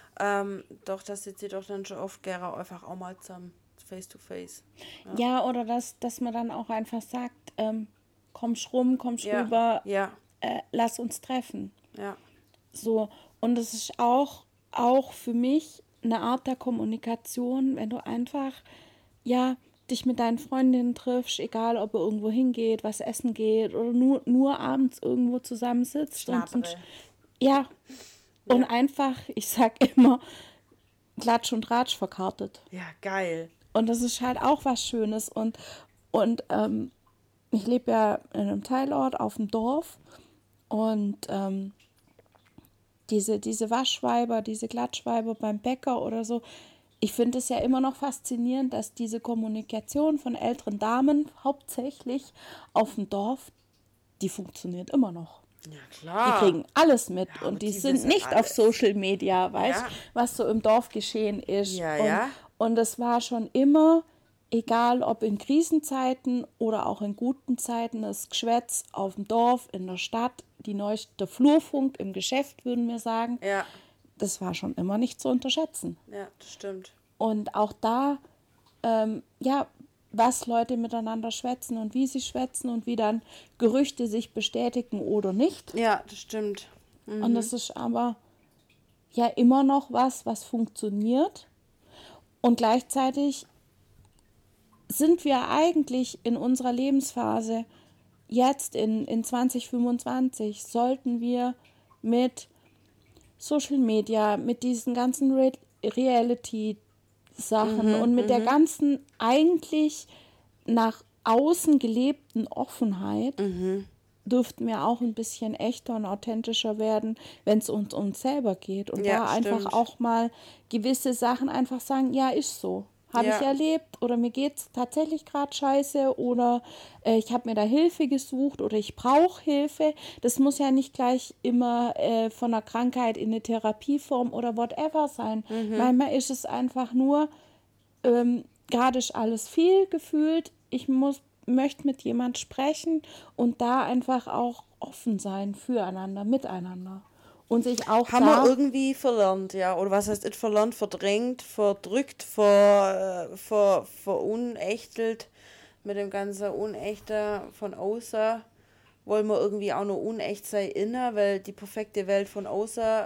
[SPEAKER 2] doch, das sitzt ihr doch dann schon oft gerne einfach auch mal zusammen, face to face.
[SPEAKER 3] Ja, oder dass man dann auch einfach sagt, kommst rum, kommst
[SPEAKER 2] Ja,
[SPEAKER 3] rüber,
[SPEAKER 2] ja,
[SPEAKER 3] lass uns treffen.
[SPEAKER 2] ja.
[SPEAKER 3] So, und es ist auch für mich eine Art der Kommunikation, wenn du einfach, ja, dich mit deinen Freundinnen triffst, egal ob ihr irgendwo hingeht, was essen geht oder nur abends irgendwo zusammensitzt.
[SPEAKER 2] Schnapperl.
[SPEAKER 3] Ja, und einfach, ich sag immer, Klatsch und Tratsch verkartet.
[SPEAKER 2] Ja, geil.
[SPEAKER 3] Und das ist halt auch was Schönes. Und ich lebe ja in einem Teilort auf dem Dorf. Und diese Waschweiber, diese Glattschweiber beim Bäcker oder so, ich finde es ja immer noch faszinierend, dass diese Kommunikation von älteren Damen hauptsächlich auf dem Dorf, die funktioniert immer noch.
[SPEAKER 2] Ja,
[SPEAKER 3] Die
[SPEAKER 2] klar.
[SPEAKER 3] kriegen alles mit
[SPEAKER 2] Ja, aber
[SPEAKER 3] und die
[SPEAKER 2] die
[SPEAKER 3] sind
[SPEAKER 2] wissen
[SPEAKER 3] nicht auf
[SPEAKER 2] alles.
[SPEAKER 3] Social Media, weißt
[SPEAKER 2] Ja.
[SPEAKER 3] was so im Dorf geschehen ist.
[SPEAKER 2] Ja,
[SPEAKER 3] und,
[SPEAKER 2] ja.
[SPEAKER 3] und es war schon immer, egal ob in Krisenzeiten oder auch in guten Zeiten, das Geschwätz auf dem Dorf, in der Stadt, der Flurfunk im Geschäft, würden wir sagen,
[SPEAKER 2] Ja,
[SPEAKER 3] das war schon immer nicht zu unterschätzen.
[SPEAKER 2] ja, das stimmt.
[SPEAKER 3] Und auch da, ja, was Leute miteinander schwätzen und wie sie schwätzen und wie dann Gerüchte sich bestätigen oder nicht.
[SPEAKER 2] Ja, das stimmt.
[SPEAKER 3] Und das ist aber ja immer noch was funktioniert. Und gleichzeitig sind wir eigentlich in unserer Lebensphase, jetzt in 2025, sollten wir mit Social Media, mit diesen ganzen Reality-Sachen und mit der ganzen eigentlich nach außen gelebten Offenheit dürften wir auch ein bisschen echter und authentischer werden, wenn es uns selber geht. Und
[SPEAKER 2] Ja,
[SPEAKER 3] da einfach
[SPEAKER 2] stimmt.
[SPEAKER 3] auch mal gewisse Sachen einfach sagen, ja, ist so. Habe
[SPEAKER 2] Ja.
[SPEAKER 3] ich erlebt oder mir geht es tatsächlich gerade scheiße oder ich habe mir da Hilfe gesucht oder ich brauche Hilfe. Das muss ja nicht gleich immer von einer Krankheit in eine Therapieform oder whatever sein. Manchmal ist es einfach nur, gerade ist alles viel gefühlt, ich möchte mit jemand sprechen und da einfach auch offen sein füreinander, miteinander. Und sich auch
[SPEAKER 2] Haben wir irgendwie verlernt, ja. Oder was heißt nicht verlernt, verdrängt, verdrückt, verunechtelt mit dem ganzen Unechte von außen. Wollen wir irgendwie auch nur unecht sein innen, weil die perfekte Welt von außen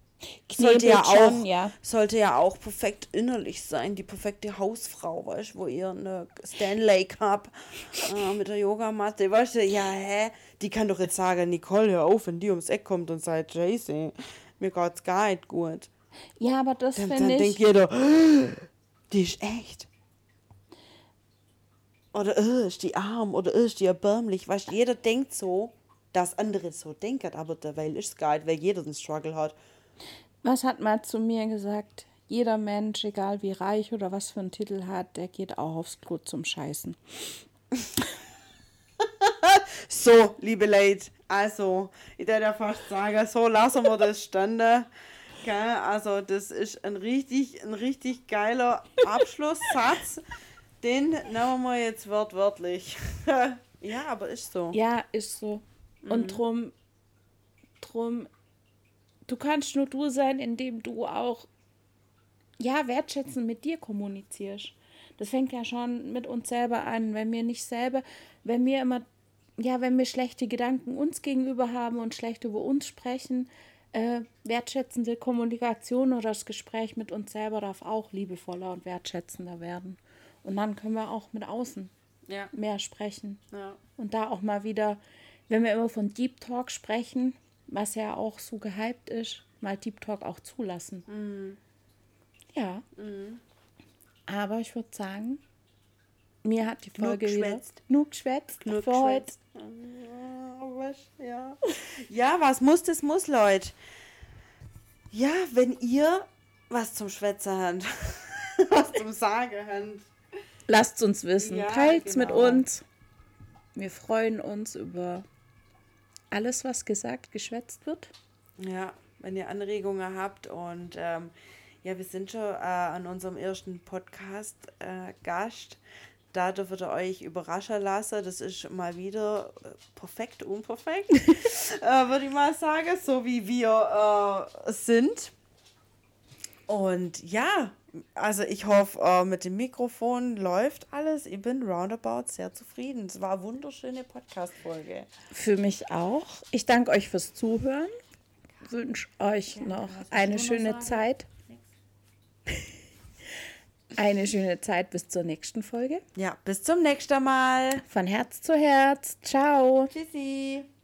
[SPEAKER 2] sollte ja auch perfekt innerlich sein. Die perfekte Hausfrau, weißt du, wo ihr eine Stanley Cup mit der Yogamatte, weißt du, ja, die kann doch jetzt sagen, Nicole, hör auf, wenn die ums Eck kommt und sagt, Jason, mir geht's gar nicht gut.
[SPEAKER 3] Ja, aber das
[SPEAKER 2] Dann
[SPEAKER 3] finde
[SPEAKER 2] denkt
[SPEAKER 3] ich,
[SPEAKER 2] jeder, die ist echt. oder ist die arm oder ist die erbärmlich. Weißt, jeder denkt so, dass andere so denken, aber derweil ist es geil, weil jeder einen Struggle hat.
[SPEAKER 3] Was hat mal zu mir gesagt? Jeder Mensch, egal wie reich oder was für einen Titel hat, der geht auch aufs Klo zum Scheißen.
[SPEAKER 2] So, liebe Leute, also, ich würde ja fast sagen, so lassen wir das standen. Gell? Also, das ist ein richtig geiler Abschlusssatz. Den nehmen wir jetzt wortwörtlich. Ja, aber ist so.
[SPEAKER 3] Ja, ist so. Und drum, du kannst nur du sein, indem du auch, ja, wertschätzend mit dir kommunizierst. Das fängt ja schon mit uns selber an. Wenn wir schlechte Gedanken uns gegenüber haben und schlecht über uns sprechen, wertschätzende Kommunikation oder das Gespräch mit uns selber darf auch liebevoller und wertschätzender werden. Und dann können wir auch mit außen mehr sprechen.
[SPEAKER 2] Ja.
[SPEAKER 3] Und da auch mal wieder, wenn wir immer von Deep Talk sprechen, was ja auch so gehypt ist, mal Deep Talk auch zulassen. Ja. Aber ich würde sagen, mir hat die Folge genug geschwätzt für heute.
[SPEAKER 2] Ja. Ja, was muss, das muss, Leute. Ja, wenn ihr was zum Schwätzen habt, was zum Sagen habt.
[SPEAKER 3] Lasst uns wissen.
[SPEAKER 2] Ja,
[SPEAKER 3] Teilt's mit
[SPEAKER 2] genau.
[SPEAKER 3] uns. Wir freuen uns über alles, was geschwätzt wird.
[SPEAKER 2] Ja, wenn ihr Anregungen habt und ja, wir sind schon an unserem ersten Podcast-Gast. Da dürft ihr euch überraschen lassen. Das ist mal wieder perfekt, unperfekt, würde ich mal sagen, so wie wir sind. Und ja, also ich hoffe, mit dem Mikrofon läuft alles. Ich bin roundabout sehr zufrieden. Es war eine wunderschöne Podcast-Folge.
[SPEAKER 3] Für mich auch. Ich danke euch fürs Zuhören. Wünsche euch noch eine schöne Zeit. Eine schöne Zeit bis zur nächsten Folge.
[SPEAKER 2] Ja, bis zum nächsten Mal.
[SPEAKER 3] Von Herz zu Herz. Ciao.
[SPEAKER 2] Tschüssi.